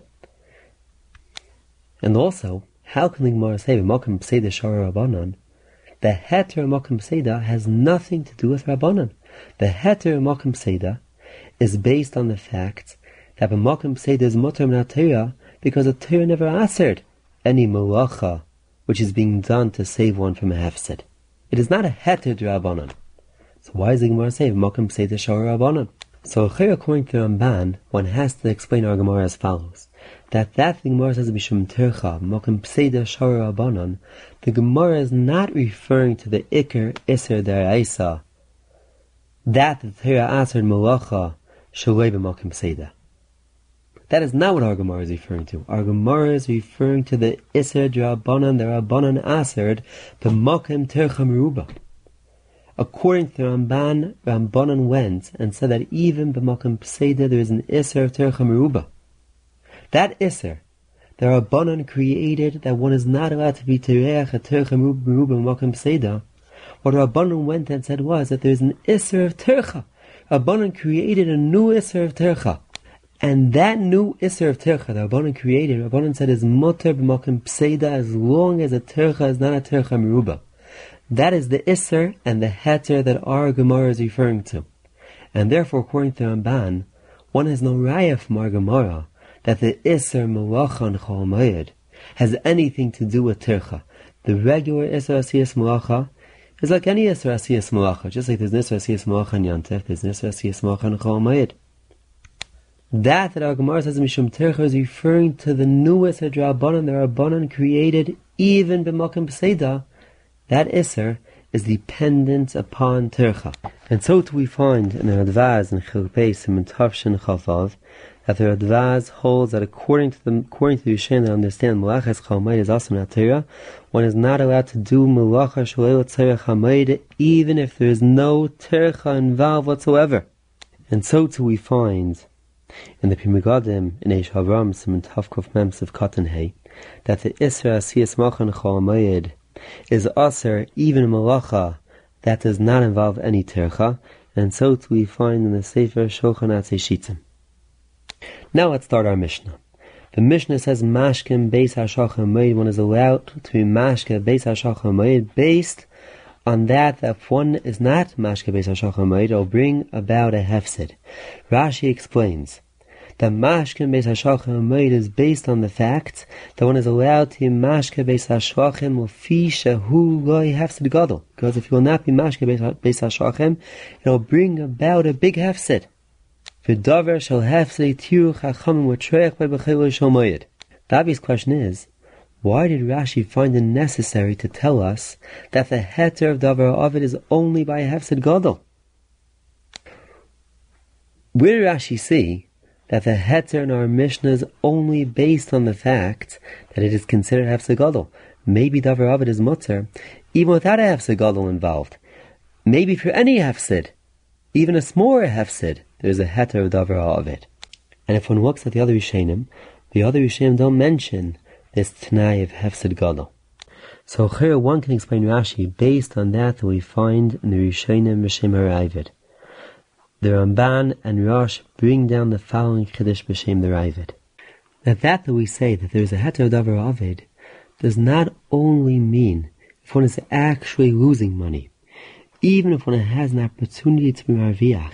And also, how can the Gemara say V'mokum Seda Shor Rabbanan? The heter Mokum Seda has nothing to do with Rabbanan. The heter Mokum Seda is based on the fact that Mokum Seda is Mutter Min HaTorah because the Torah never asered any Malacha which is being done to save one from a hefsid. It is not a heter to Rabbanan. So why is the Gemara say Mokum Seder Shor Rabbanan? So according to Ramban, one has to explain our Gemara as follows: that the Gemara says Mishum Tercha Mokum Seder Shor Rabbanan, the Gemara is not referring to the Iker Isser Deraisa, that the Torah answered Malacha Shalei b'Mokum Seder. That is not what our Gemara is referring to. Our Gemara is referring to the Isser D'Rabbanan, the Rabbanan Asered, b'Mokum Tercha Meruba. According to Rambanan went and said that even b'Mokum Seder there is an Isser of Tercha Meruba. That Isser, the Rabbanan created that one is not allowed to be Tereach a Tercha Meruba b'Mokum Seder. What Rabbanan went and said was that there is an Isser of Tercha. Rabbanan created a new Isser of Tercha. And that new Isser of Tercha that Rabbanan created, Rabbanan said is Mutter b'Mokum Seder as long as a Tercha is not a Tercha Meruba. That is the Isser and the Heter that our Gemara is referring to. And therefore, according to Ramban, one has no raya from our Gemara that the Isser Malacha and Chol Moed has anything to do with Tercha. The regular Isser Asiyas Malacha is like any Isser Asiyas Malacha, just like there's an Isser Asiyas Malacha in Yantif, there's an Isser Asiyas Malacha in Chol Moed. That our Gemara says Mishum Tercha is referring to the new Isser D'Rabbanan, the Rabbanan created even b'Mokum Seder. That Isser is dependent upon Tercha. And so too we find in the Radvaz and Chilpei Siman Tavshin Chavav that the Radvaz holds that according to the Yishen that understand Malachas Chol Moed is also not Torah, one is not allowed to do Malacha Shalei Tzorech HaMoed even if there is no Tercha involved whatsoever. And so too we find in the Pimigadim in Eish Havram Siman Tavkuf Mems of Katan Hay that the Isra Asiyas Malchan Chol Moed is aser even a malacha that does not involve any tercha, and so too we find in the Sefer Shulchan Aruch Shittim. Now let's start our Mishnah. The Mishnah says mashkem beis hashachar moed, one is allowed to be mashke beis hashachar moed based on that if one is not mashke beis hashachar moed, it will bring about a hefsid. Rashi explains that mashke beis hashachar moed is based on the fact that one is allowed to mashke beis hashachim ufi shehu loy hefsid gadol. Because if you will not be mashke beis hashachim, it will bring about a big hefsid. V'davar shel hefsid tiru chachamim v'troich by b'chilul shel moed. The obvious question is, why did Rashi find it necessary to tell us that the heter of davar ha'ovid is only by a hefsed gadol? Where did Rashi see that the heter in our Mishnah is only based on the fact that it is considered hefsed gadol? Maybe davar ha'ovid is mutter, even without a hefsed gadol involved. Maybe for any hefsed, even a smaller hefsed, there is a heter of davar ha'ovid. And if one looks at the other Rishonim don't mention this Tanai of hefsed gadol. So here one can explain Rashi based on that we find in the Rishonim B'Shem HaRavid. The Ramban and Rosh bring down the following Chiddush B'Shem the Ravid. That we say that there is a heter of davar ha'ovid does not only mean if one is actually losing money, even if one has an opportunity to be marviach.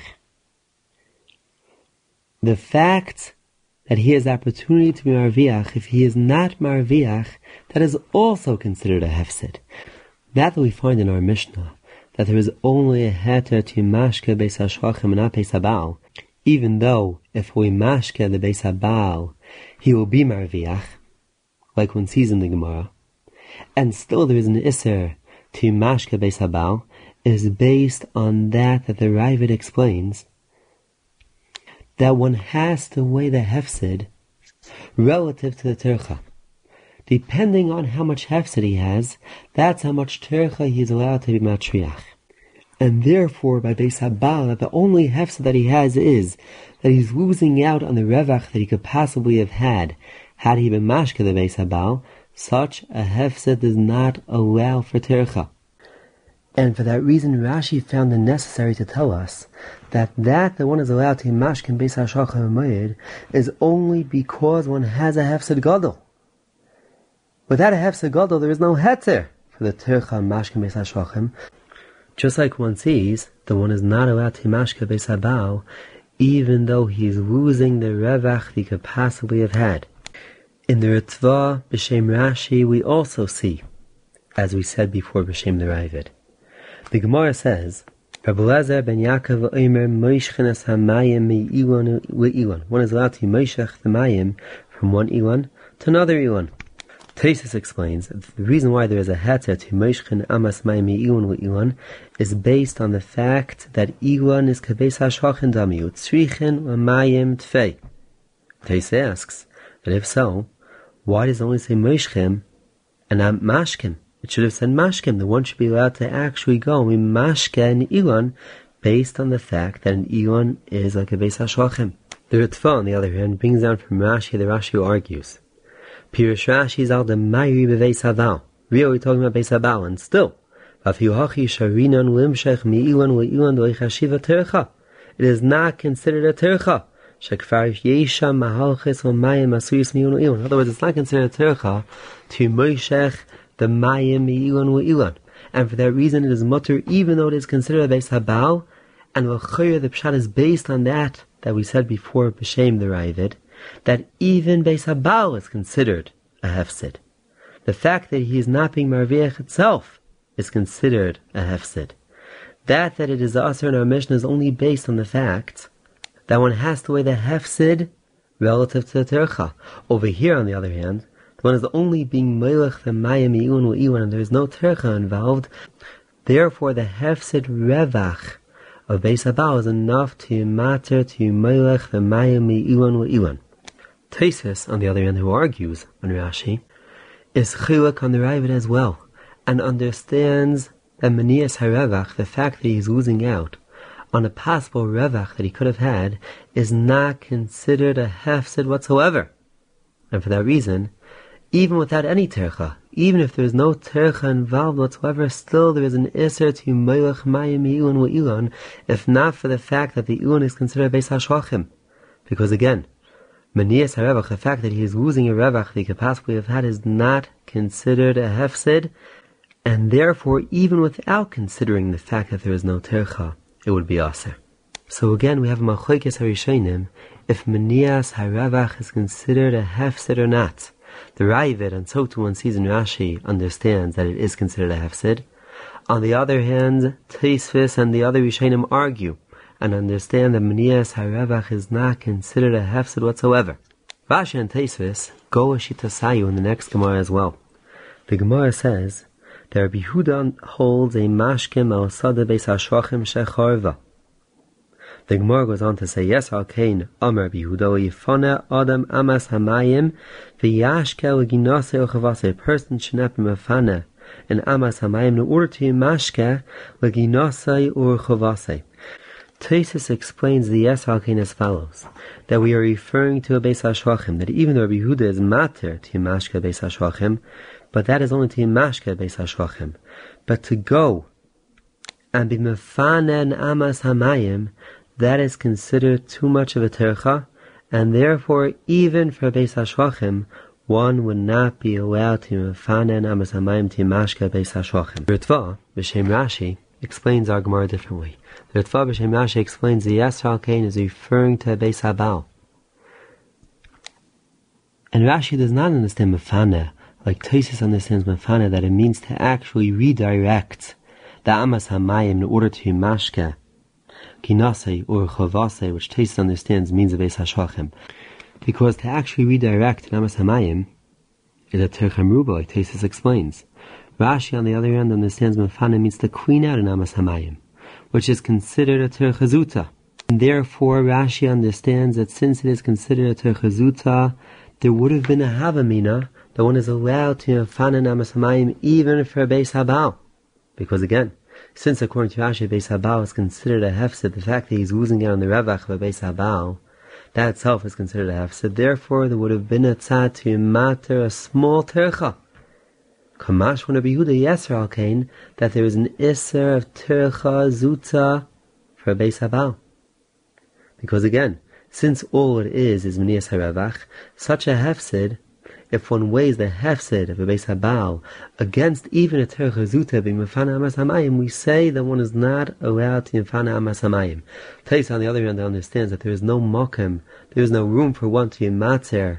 The fact that he has the opportunity to be marviach, if he is not marviach, that is also considered a hefsed. That we find in our Mishnah, that there is only a heter to mashke beis hashchachim and not beis habal, even though if we mashke the beis habal, he will be marviach, like one sees in the Gemara, and still there is an iser to mashke beis habal, is based on that the Ravid explains that one has to weigh the hefsed relative to the tercha. Depending on how much hefsed he has, that's how much tercha he is allowed to be matriach. And therefore, by Beis Habal, that the only hefsed that he has is that he's losing out on the revach that he could possibly have had he been mashke the Beis Habal. Such a hefsed does not allow for tercha. And for that reason, Rashi found it necessary to tell us that one is allowed to mashkin beis hashachim moed is only because one has a hefsed gadol. Without a hefsed gadol, there is no heter for the tercha mashkin beis hashachim. Just like one sees that one is not allowed to mashkin beis habal, even though he is losing the revach he could possibly have had. In the Ritva b'Shem Rashi, we also see, as we said before b'Shem the Ravid. The Gemara says, Rabbi Elazar ben Yaakov Omer Moishchenes hamayim mi'ilan le'ilan. One is allowed to moishech the mayim from one ilan to another ilan. Tosfos explains that the reason why there is a heter to moishchen amas mayim mi'ilan le'ilan is based on the fact that ilan is kebeis hashachin dami utzrichen mayim tfei. Tosfos asks that if so, why does it only say moishchem and not mashkim? It should have said mashkim. The one should be allowed to actually go and mashke an ilan based on the fact that an ilan is like a beis hashachim. The Ritva, on the other hand, brings down from Rashi, the Rashi argues, Pirush Rashi is al the mayri beveis haval. Really talking about beis habal, and still, it is not considered a tercha. In other words, it's not considered a tercha to moishech the mayim mi'ilan u'ilan. And for that reason it is mutter even though it is considered a beis habal, and the pshat is based on that we said before b'shem the Ravid, that even beis habal is considered a hefsed. The fact that he is not being marviach itself is considered a hefsed. That it is asur in our Mishnah is only based on the fact that one has to weigh the hefsed relative to the tercha. Over here, on the other hand, one is only being meilech the mayim mi'ilan u'ilan, and there is no tercha involved. Therefore, the hefsed revach of beis habal is enough to matter to meilech the mayim mi'ilan u'ilan. Tosfos, on the other hand, who argues on Rashi, is chiluk on the Ravid as well, and understands that manias harevach, the fact that he is losing out on a possible revach that he could have had, is not considered a hefsed whatsoever. And for that reason, even without any tercha, even if there is no tercha involved whatsoever, still there is an iser to meilech mayim mi'ilan u'ilan, if not for the fact that the ilan is considered beis hashachim. Because again, manias harevach, the fact that he is losing a revach that he could possibly have had, is not considered a hefsed, and therefore, even without considering the fact that there is no tercha, it would be aser. So again, we have a machlokes harishonim if manias harevach is considered a hefsed or not. The Ravid, and so too one sees in Rashi, understands that it is considered a hefsed. On the other hand, Tosfos and the other Rishonim argue and understand that manias harevach is not considered a hefsed whatsoever. Rashi and Tosfos go Shita Sayu in the next Gemara as well. The Gemara says that Rabbi Yehuda holds a mashkim al sada beis hashvachim shecharva. The Gemara goes on to say, yes, Alkein Amar Rabbi Yehuda yifana Adam amas hamayim v'yashke l'ginase ochavase. A person should not be mefana in amas hamayim in order to mashke l'ginase ochavase. Tosfos explains the yes Alkein as follows: that we are referring to a beis hashvachim, that even though Rabbi Yehuda is mater to mashke beis hashvachim, but that is only to mashke beis hashvachim. But to go and be mefana in amas hamayim, that is considered too much of a tercha, and therefore even for beis hashvachim, one would not be allowed to mefana in amas hamayim to mashke beis hashvachim. Ritva, b'shem Rashi, explains our Gemara differently. The Ritva b'shem Rashi explains the Yasser al-Kain is referring to Beis Habal. And Rashi does not understand mefana like Tosfos understands mefana, that it means to actually redirect the amas hamayim in order to mashke kinase or chavase, which Tosfos understands means a Beis hashvachim. Because to actually redirect an amas hamayim is a tercha meruba, like Tosfos explains. Rashi, on the other hand, understands mefana means to clean out an amas hamayim, which is considered a tercha zuta. And therefore, Rashi understands that since it is considered a tercha zuta, there would have been a havamina that one is allowed to mefana an amas hamayim even for Beis Habal. Because again, since according to Rashi, Beis Habal is considered a hefsid, the fact that he's losing out on the revach of a Beis Habal, that itself is considered a hefsid. Therefore, there would have been a tzad to matter a small tercha. Kamash when Rabbi Yehuda Yasser al-Kain that there is an iser of tercha zuta for Beis Habal. Because again, since all it is minias haravach, such a hefsid, if one weighs the hefsid of a Beis Habal against even a tercha zuta being mefana amas hamayim, we say that one is not allowed to mefana amas hamayim. Tosfos on the other hand understands that there is no mokem, there is no room for one to yimatzer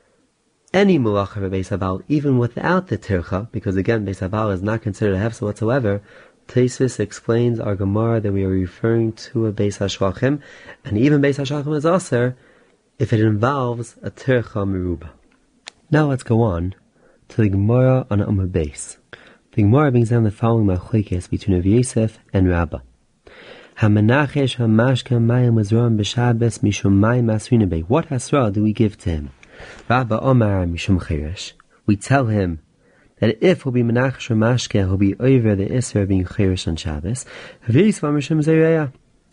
any malacha of a Beis Habal, even without the tercha, because again, Beis Habal is not considered a hefsid whatsoever. Tosfos explains our Gemara that we are referring to a Beis hashvachim, and even Beis hashvachim is aser if it involves a tercha meruba. Now let's go on to the Gemara on Amud Beis. The Gemara brings down the following machlekes between Rav Yosef and Rabbah. Hamenachesh hamashka mayim mizram b'Shabbos mishum mayim asrina bei. What hasra do we give to him? Rabbah Omar mishum cheresh. We tell him that if he'll be menachesh or mashke, he'll be over the iser of being cheresh on Shabbos. Rav Yosef mishum zereya.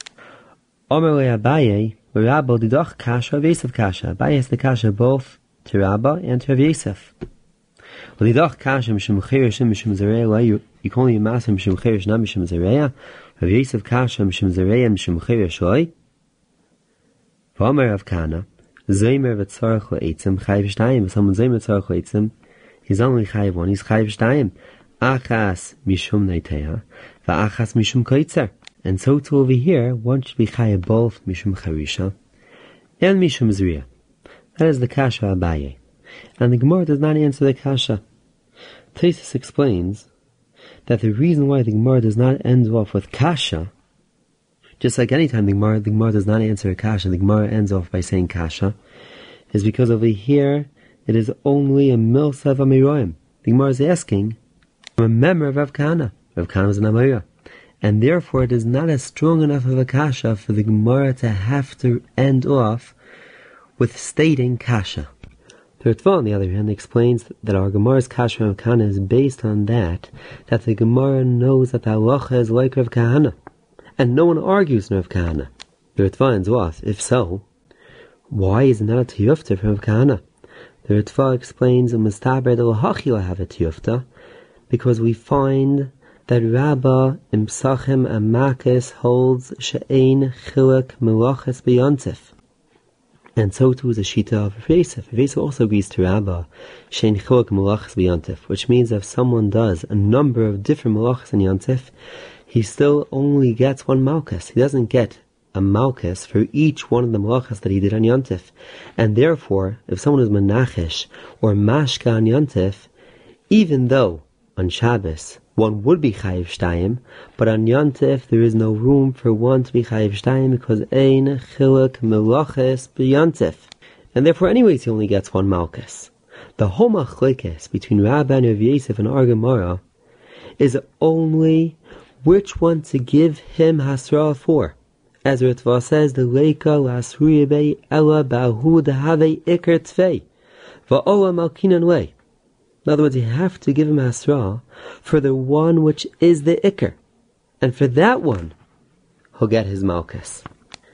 Omar le'Abaye Rabbah didach kasha Rav Yosef kasha. Abaye has the kasha both to Rabbah and to Rav Yosef. Well, didach kasha mishum cheresh mishum zereya. You can only mass mishum cheresh not mishum zereya. Rav Yosef kasha mishum zereya mishum cheresh loy. V'Omer Rav Kana. Zaymer v'tzarech le'etzim chayiv shtayim. If someone zaymer v'tzarech le'etzim, he's only chayiv one, he's chayiv shtayim. Achas mishum neiteha, v'achas mishum koitzer. And so too over here, one should be chayiv both mishum charisha and mishum zriya. That is the kasha Abaye. And the Gemara does not answer the kasha. Tosfos explains that the reason why the Gemara does not end off with kasha, just like any time the Gemara does not answer a kasha, the Gemara ends off by saying kasha, is because over here it is only a milsav amiroim. The Gemara is asking from a member of Rav Kana. Rav Kana was an Amayra. And therefore it is not as strong enough of a kasha for the Gemara to have to end off with stating kasha. The Ritva, on the other hand, explains that our Gemara's kasha Rav Kana is based on that the Gemara knows that the halacha is like Rav Kahana. And no one argues in Rav Kahana. The Ritva ends off, if so, why isn't that a tiyufta from Rav Kahana? The Ritva explains, Mustaber de l'hachila have a tiyufta, because we find that Rabbah in Psachim and Makis holds she'ein chilek melachas b'yontif. And so too is a shita of Rav Yosef. Rav Yosef also agrees to Rabbah, she'ein chilek melachas b'yontif, which means that if someone does a number of different melachas in yontif, he still only gets one malchus. He doesn't get a malchus for each one of the malachas that he did on Yontif. And therefore, if someone is menachesh or mashka on Yontif, even though on Shabbos one would be chayiv shtayim, but on Yontif there is no room for one to be chayiv shtayim because ein chiluk melachas b'Yontif. and therefore anyways he only gets one malchus. The whole machlokes between Rabbi and Rav Yosef and our Gemara is only which one to give him hasra for. As Ritva says, the leika lasruyebe ella bahu dehave ikar tvei va'ola malkinan way. In other words, you have to give him hasra for the one which is the ikar, and for that one he'll get his malchus.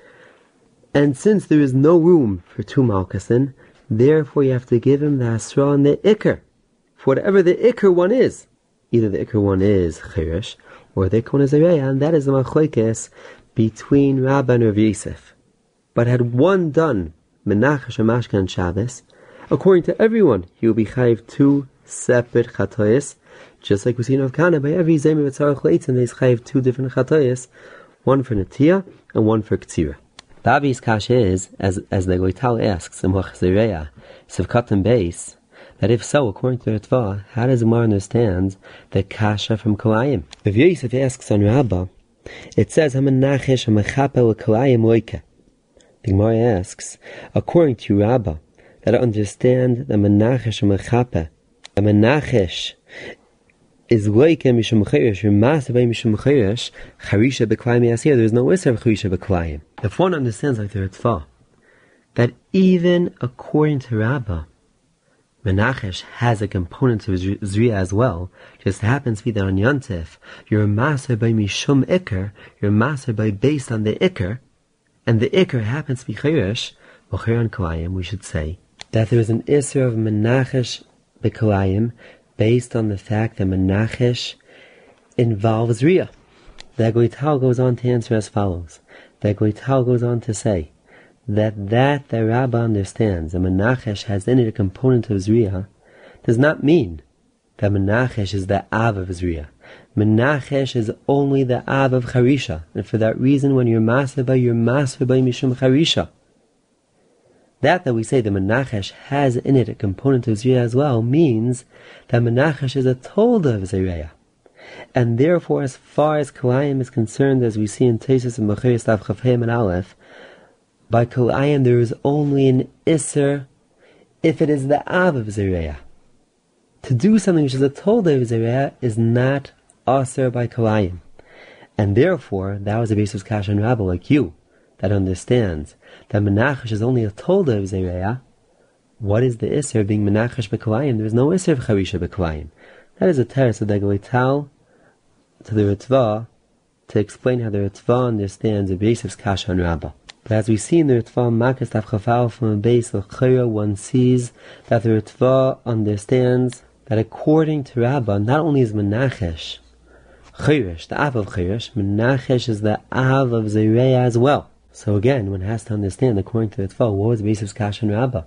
And since there is no room for two malchusin, therefore you have to give him the hasra on the ikar, for whatever the ikar one is. Either the ikar one is chirish, or the ikar one is areya, and that is the machlokes between Rabbi and Rav Yosef. But had one done menachesh or mashkan and Shabbos, according to everyone, he will be chayiv two separate chatoyos, just like we see in Rav Kana. By every zayim of tzarech leitzin, there's chayiv two different chatoyos, one for netiyah and one for ktsira. The obvious kasha is, as the Goital asks in Mochazireya, Sivkatan Beis, that if so, according to the Ritva, how does Gemara understand the kasha from Kalayim? If Yosef asks on Rabbah, it says, Hamenachesh ha'mechape l'kalayim loike. The Gemara asks, according to Rabbah, that I understand the menachesh ha'mechape. The menachesh is loike mishum chayrish, v'masavay mishum chayrish, charisha b'kalayim yasir. There is no issur of charisha b'kalayim. If one understands like the Ritva, that even according to Rabbah, Menachesh has a component of Zriya as well, just happens to be that on Yontif, you're master by Mishum Iker, you're master by based on the Iker, and the Iker happens to be Chirish, Mocher Kalayim, we should say, that there is an Isser of Menachesh B'Kalayim based on the fact that Menachesh involves Zriya. The Goital goes on to answer as follows. The Goital goes on to say, that the Rabbah understands that Menachesh has in it a component of Zriya does not mean that Menachesh is the Av of Zriya. Menachesh is only the Av of Charisha, and for that reason when you're Maser by Mishum Charisha. That we say that Menachesh has in it a component of Zriya as well means that Menachesh is a Tolda of Zriya. And therefore, as far as Kalayim is concerned, as we see in Tesis and Mecheres Tav Chafheim and Aleph, by Kalayim there is only an Isser if it is the Av of Zereya. To do something which is a Tolda of Zereya is not Aser by Kalayim. And therefore, that was the basis of Kasha and Rabbah, like you, that understands that Menachesh is only a Tolda of Zereya. What is the Isser of being Menachesh by Kalayim? There is no Isser of Charisha by Kalayim. That is a teres of the Goital to the Ritva to explain how the Ritva understands the basis of Kasha and Rabbah. But as we see in the Ritva, Makas Tav Chafal from a base of Chayra, one sees that the Ritva understands that according to Rabbah, not only is Menachesh Chayrish, the Av of Chayrish, Menachesh is the Av of Zereya as well. So again, one has to understand, according to the Ritva, what was the basis of Kasha and Rabbah?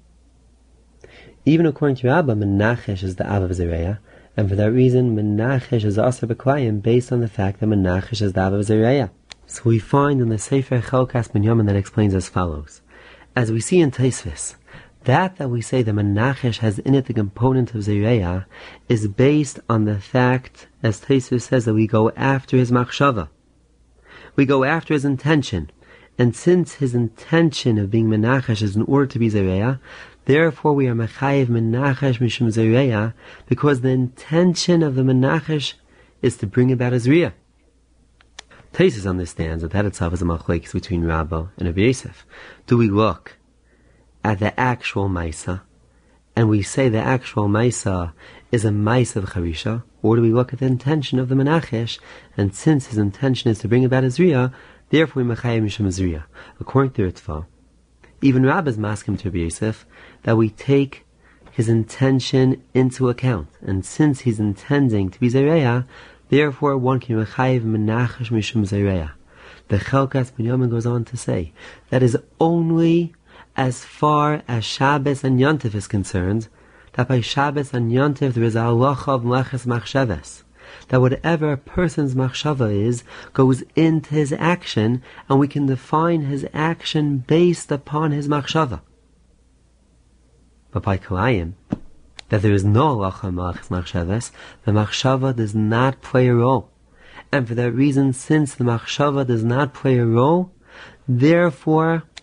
Even according to Rabbah, Menachesh is the Av of Zereya, and for that reason, Menachesh is Aser B'Klayim based on the fact that Menachesh is the Av of Zereya. So we find in the Sefer Chelkas Binyamin that explains as follows. As we see in Tosfos, that we say that Menachesh has in it the component of Zereya is based on the fact, as Tosfos says, that we go after his machshava. We go after his intention. And since his intention of being Menachesh is in order to be Zereya, therefore we are Mechayev Menachesh Mishum Zereya, because the intention of the Menachesh is to bring about a Zereya. Tosfos understands that itself is a machlokes between Rabbah and Rav Yosef. Do we look at the actual Maisa, and we say the actual Maisa is a Maisa of Charisha, or do we look at the intention of the Menachesh, and since his intention is to bring about a Zriya, therefore we Mechayim Mishum Zriya? According to Ritva, even Rabbah's maskim to Rav Yosef that we take his intention into account, and since he's intending to be Zereya, therefore, one can mechayev menachesh mishum zereya. The Chelkas Binyamin goes on to say that is only as far as Shabbos and Yontif is concerned, that by Shabbos and Yontif there is a halacha of mleches machshavas, that whatever a person's machshava is goes into his action, and we can define his action based upon his machshava. But by Kalayim, that there is no halacha mleches machshavas, the machshava does not play a role. And for that reason, since the machshava does not play a role, therefore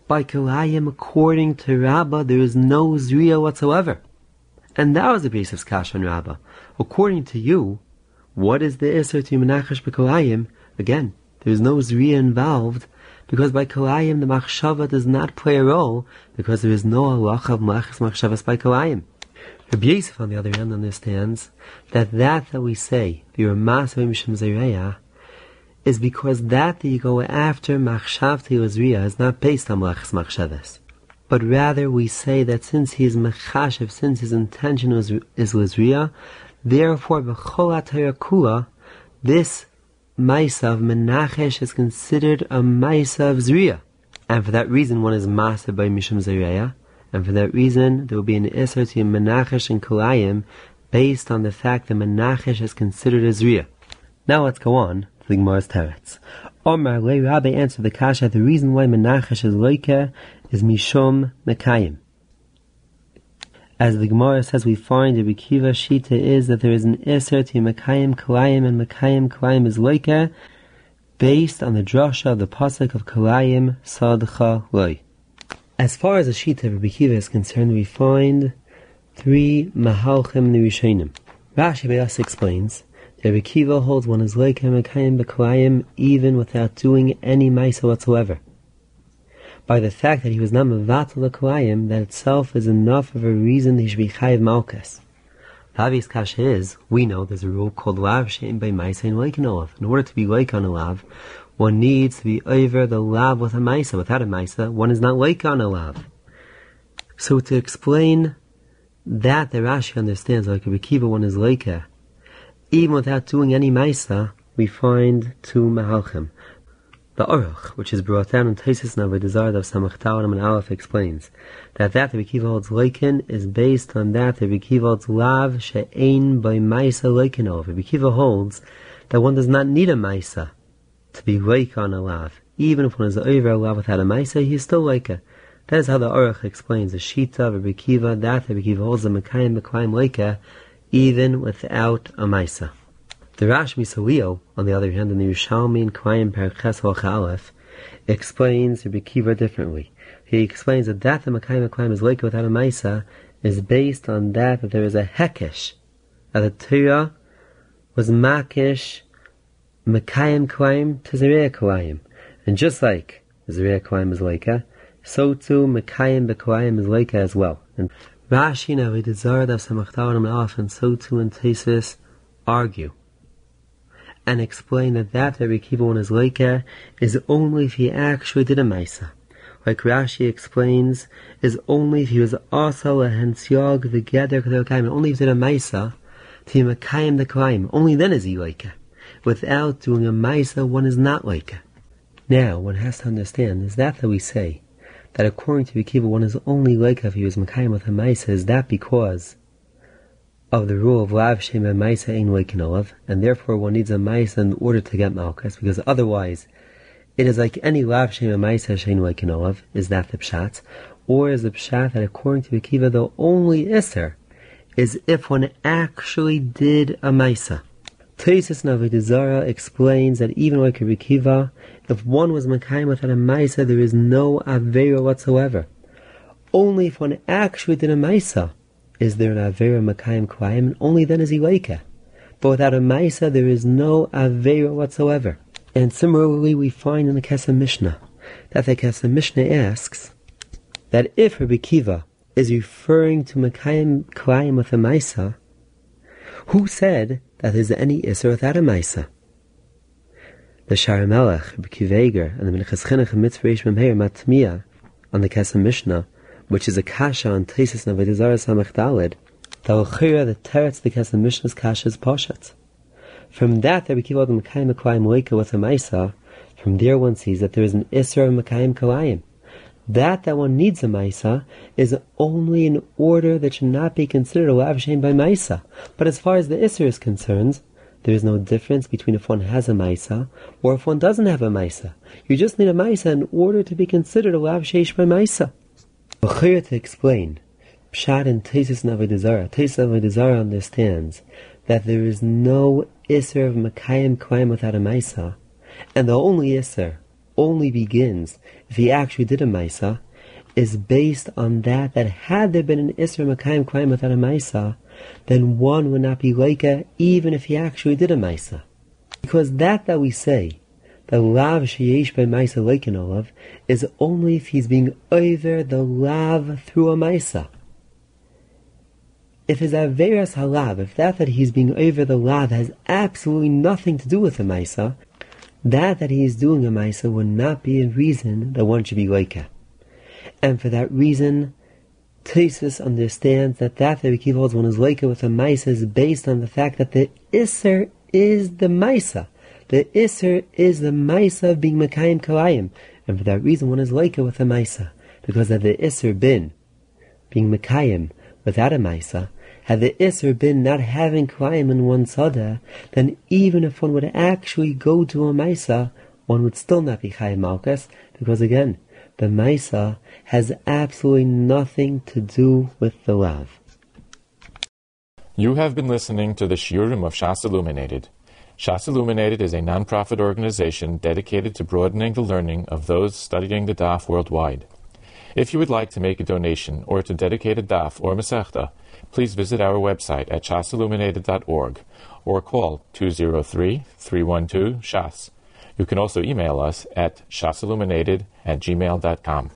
By Kalayim, according to Rabbah, there is no Zriya whatsoever. And that was the base of Skash on Rabbah. According to you, what is the Isser to Menachesh B'Kalayim? Again, there is no Zriya involved, because by Kalayim the Machshava does not play a role, because there is no halacha of Malachas Machshavas by Kalayim. Rabbi Yosef, on the other hand, understands that we say, the Ramas Mishum Zayreya, is because that you go after Machshavti Lazriya is not based on Malachas Machshavas. But rather we say that since he is Mechashev, since his intention is Lazriya, therefore B'chol HaTorah Kula, this Maisa of Menachesh is considered a Maisa of Zriya. And for that reason one is Maser by Mishum Zayreya, and for that reason there will be an Isser to Menachesh and Kalayim based on the fact that Menachesh is considered a Zriya. Now let's go on to the Gemara's Teretz. Omar Lei Rabbi answered the Kasha, the reason why Menachesh is Loike is Mishum Mekayim. As the Gemara says, we find the Rabbi Kiva Shita is that there is an Isser to Mekayim Kalayim, and Mekayim Kalayim is Loike based on the drasha of the pasuk of Kalayim Sadcha Loi. As far as the Shita of Rabbi Kiva is concerned, we find 3 Mahalchim Rishonim. Rashi Be'as explains that Rabbi Kiva holds one is like Mekayim B'Kalayim even without doing any Maisa whatsoever. By the fact that he was not Mevatel Kalayim, that itself is enough of a reason that he should be Chayiv Malkas. The obvious kasha is, we know there's a rule called Lav She'im by Maisa and Like an Olav. In order to be like on a Lav, one needs to be over the Lav with a Maisa. Without a Maisa, one is not like on a Lav. So to explain that the Rashi understands, like Rabbi Kiva, one is like even without doing any Maisa, we find 2 Mahalchim. The Aruch, which is brought down in Taisis Navay Zardav Samach Ta'arim and Aleph, explains that Rabbi Kiva holds Leikin is based on that Rabbi Kiva holds Lav She'ein by Maisa Leikinov. Rabbi Kiva holds that one does not need a Maisa to be Leik on a Lav. Even if one is over a Lav without a Maisa, he is still Leika. That is how the Aruch explains the Shita of Rabbi Kiva, that Rabbi Kiva holds the Mekayim B'Kalayim Leika even without a Maisa. The Rashmi Salio, on the other hand, in the Yerushalmi and Kalayim Paraches Halacha Aleph, explains Rabbi Kiva differently. He explains that the Mekayim B'Kalayim is Leika without a Maisa is based on that there is a Hekesh, that the Torah was Makish Mekayim Kalayim to Zereh Kalayim. And just like Zereh Kalayim is Leika, so too Mekayim B'Kalayim is Leika as well. And Rashi and Avodah Zarah Daf Samach Ta'arim Aleph, and so too in Taisis, argue and explain that Rabbi Kiva one is Leika is only if he actually did a Maisa. Like Rashi explains, is only if he was also a Hensiog V'Geder Kedel Kaim, only if he did a Maisa to Mekayim the Kaim, only then is he Leika. Without doing a Maisa, one is not Leika. Now, one has to understand, is that we say that according to Rabbi Kiva, one is only Leika if he was Mekayim with a Maisa, is that because of the rule of Lav Shem and Maisa Ein Leikin Olav, and therefore one needs a Maisa in order to get Malkas, because otherwise it is like any Lav Shem and Maisa Shein Leikin Olav. Is that the Pshat? Or is the Pshat that according to Rabbi Kiva the only Isser is if one actually did a Maisa? Taisis Navay Zarah explains that even like Rabbi Kiva, if one was Mekayim without a Maisa, there is no Aveira whatsoever. Only if one actually did a Maisa is there an Aveira Mekayim Kalayim, and only then is he Leika. But without a Maisa, there is no Aveira whatsoever. And similarly, we find in the Kesef Mishnah that the Kesef Mishnah asks that if Rabbi Kiva is referring to Mekayim Kalayim with a Maisa, who said that there's any Isser without a Maisa? The Shara Melech, Rabbi Kiva Eger, and the Minchas Chinuch and Mitzvah Reish Memheir Matmiya on the Kesef Mishnah, which is a kasha on Taisis Navay Zarah Samach Daled, the L'chira, the Teretz, the Kesef Mishnah's kasha is Poshet. From that, Rabbi Kiva the Mekayim Kalayim Leika with a Maisa, from there one sees that there is an Isser of Mekayim Kalayim. That one needs a Maisa is only in order that should not be considered a Lav Shem by Maisa. But as far as the Isser is concerned, there is no difference between if one has a Maisa or if one doesn't have a Maisa. You just need a Maisa in order to be considered a Lav Sheish by Maisa. To explain, Pshat and Taisis Navay Zarah, Taisis Navay Zarah understands that there is no Isser of Mekayim Kalayim without a Maisa, and the only Isser only begins if he actually did a Maisa, is based on that had there been an Isser Makayim crime without a Maisa, then one would not be Leika even if he actually did a Maisa. Because that we say, the Lav Sheyesh by Maisa Leikin Olav, is only if he's being over the Lav through a Maisa. If his Averas Halav, if that he's being over the Lav has absolutely nothing to do with the Maisa, that he is doing a Maisa would not be a reason that one should be Leika. And for that reason, Tosfos understands that Rabbi Akiva holds one is Leika with a Maisa is based on the fact that the Isser is the Maisa. The Isser is the Maisa of being Mekayim Kalayim. And for that reason one is Leika with a Maisa. Because had the Isser been being Mekayim without a Maisa, had the Isser been not having Kalayim in one Sada, then even if one would actually go to a Maisa, one would still not be Chayim Malkas, because again, the Maisa has absolutely nothing to do with the Lav. You have been listening to the Shiurim of Shas Illuminated. Shas Illuminated is a non-profit organization dedicated to broadening the learning of those studying the Daf worldwide. If you would like to make a donation or to dedicate a Daf or Masechta, please visit our website at shasilluminated.org or call 203-312-SHAS. You can also email us at shasilluminated@gmail.com.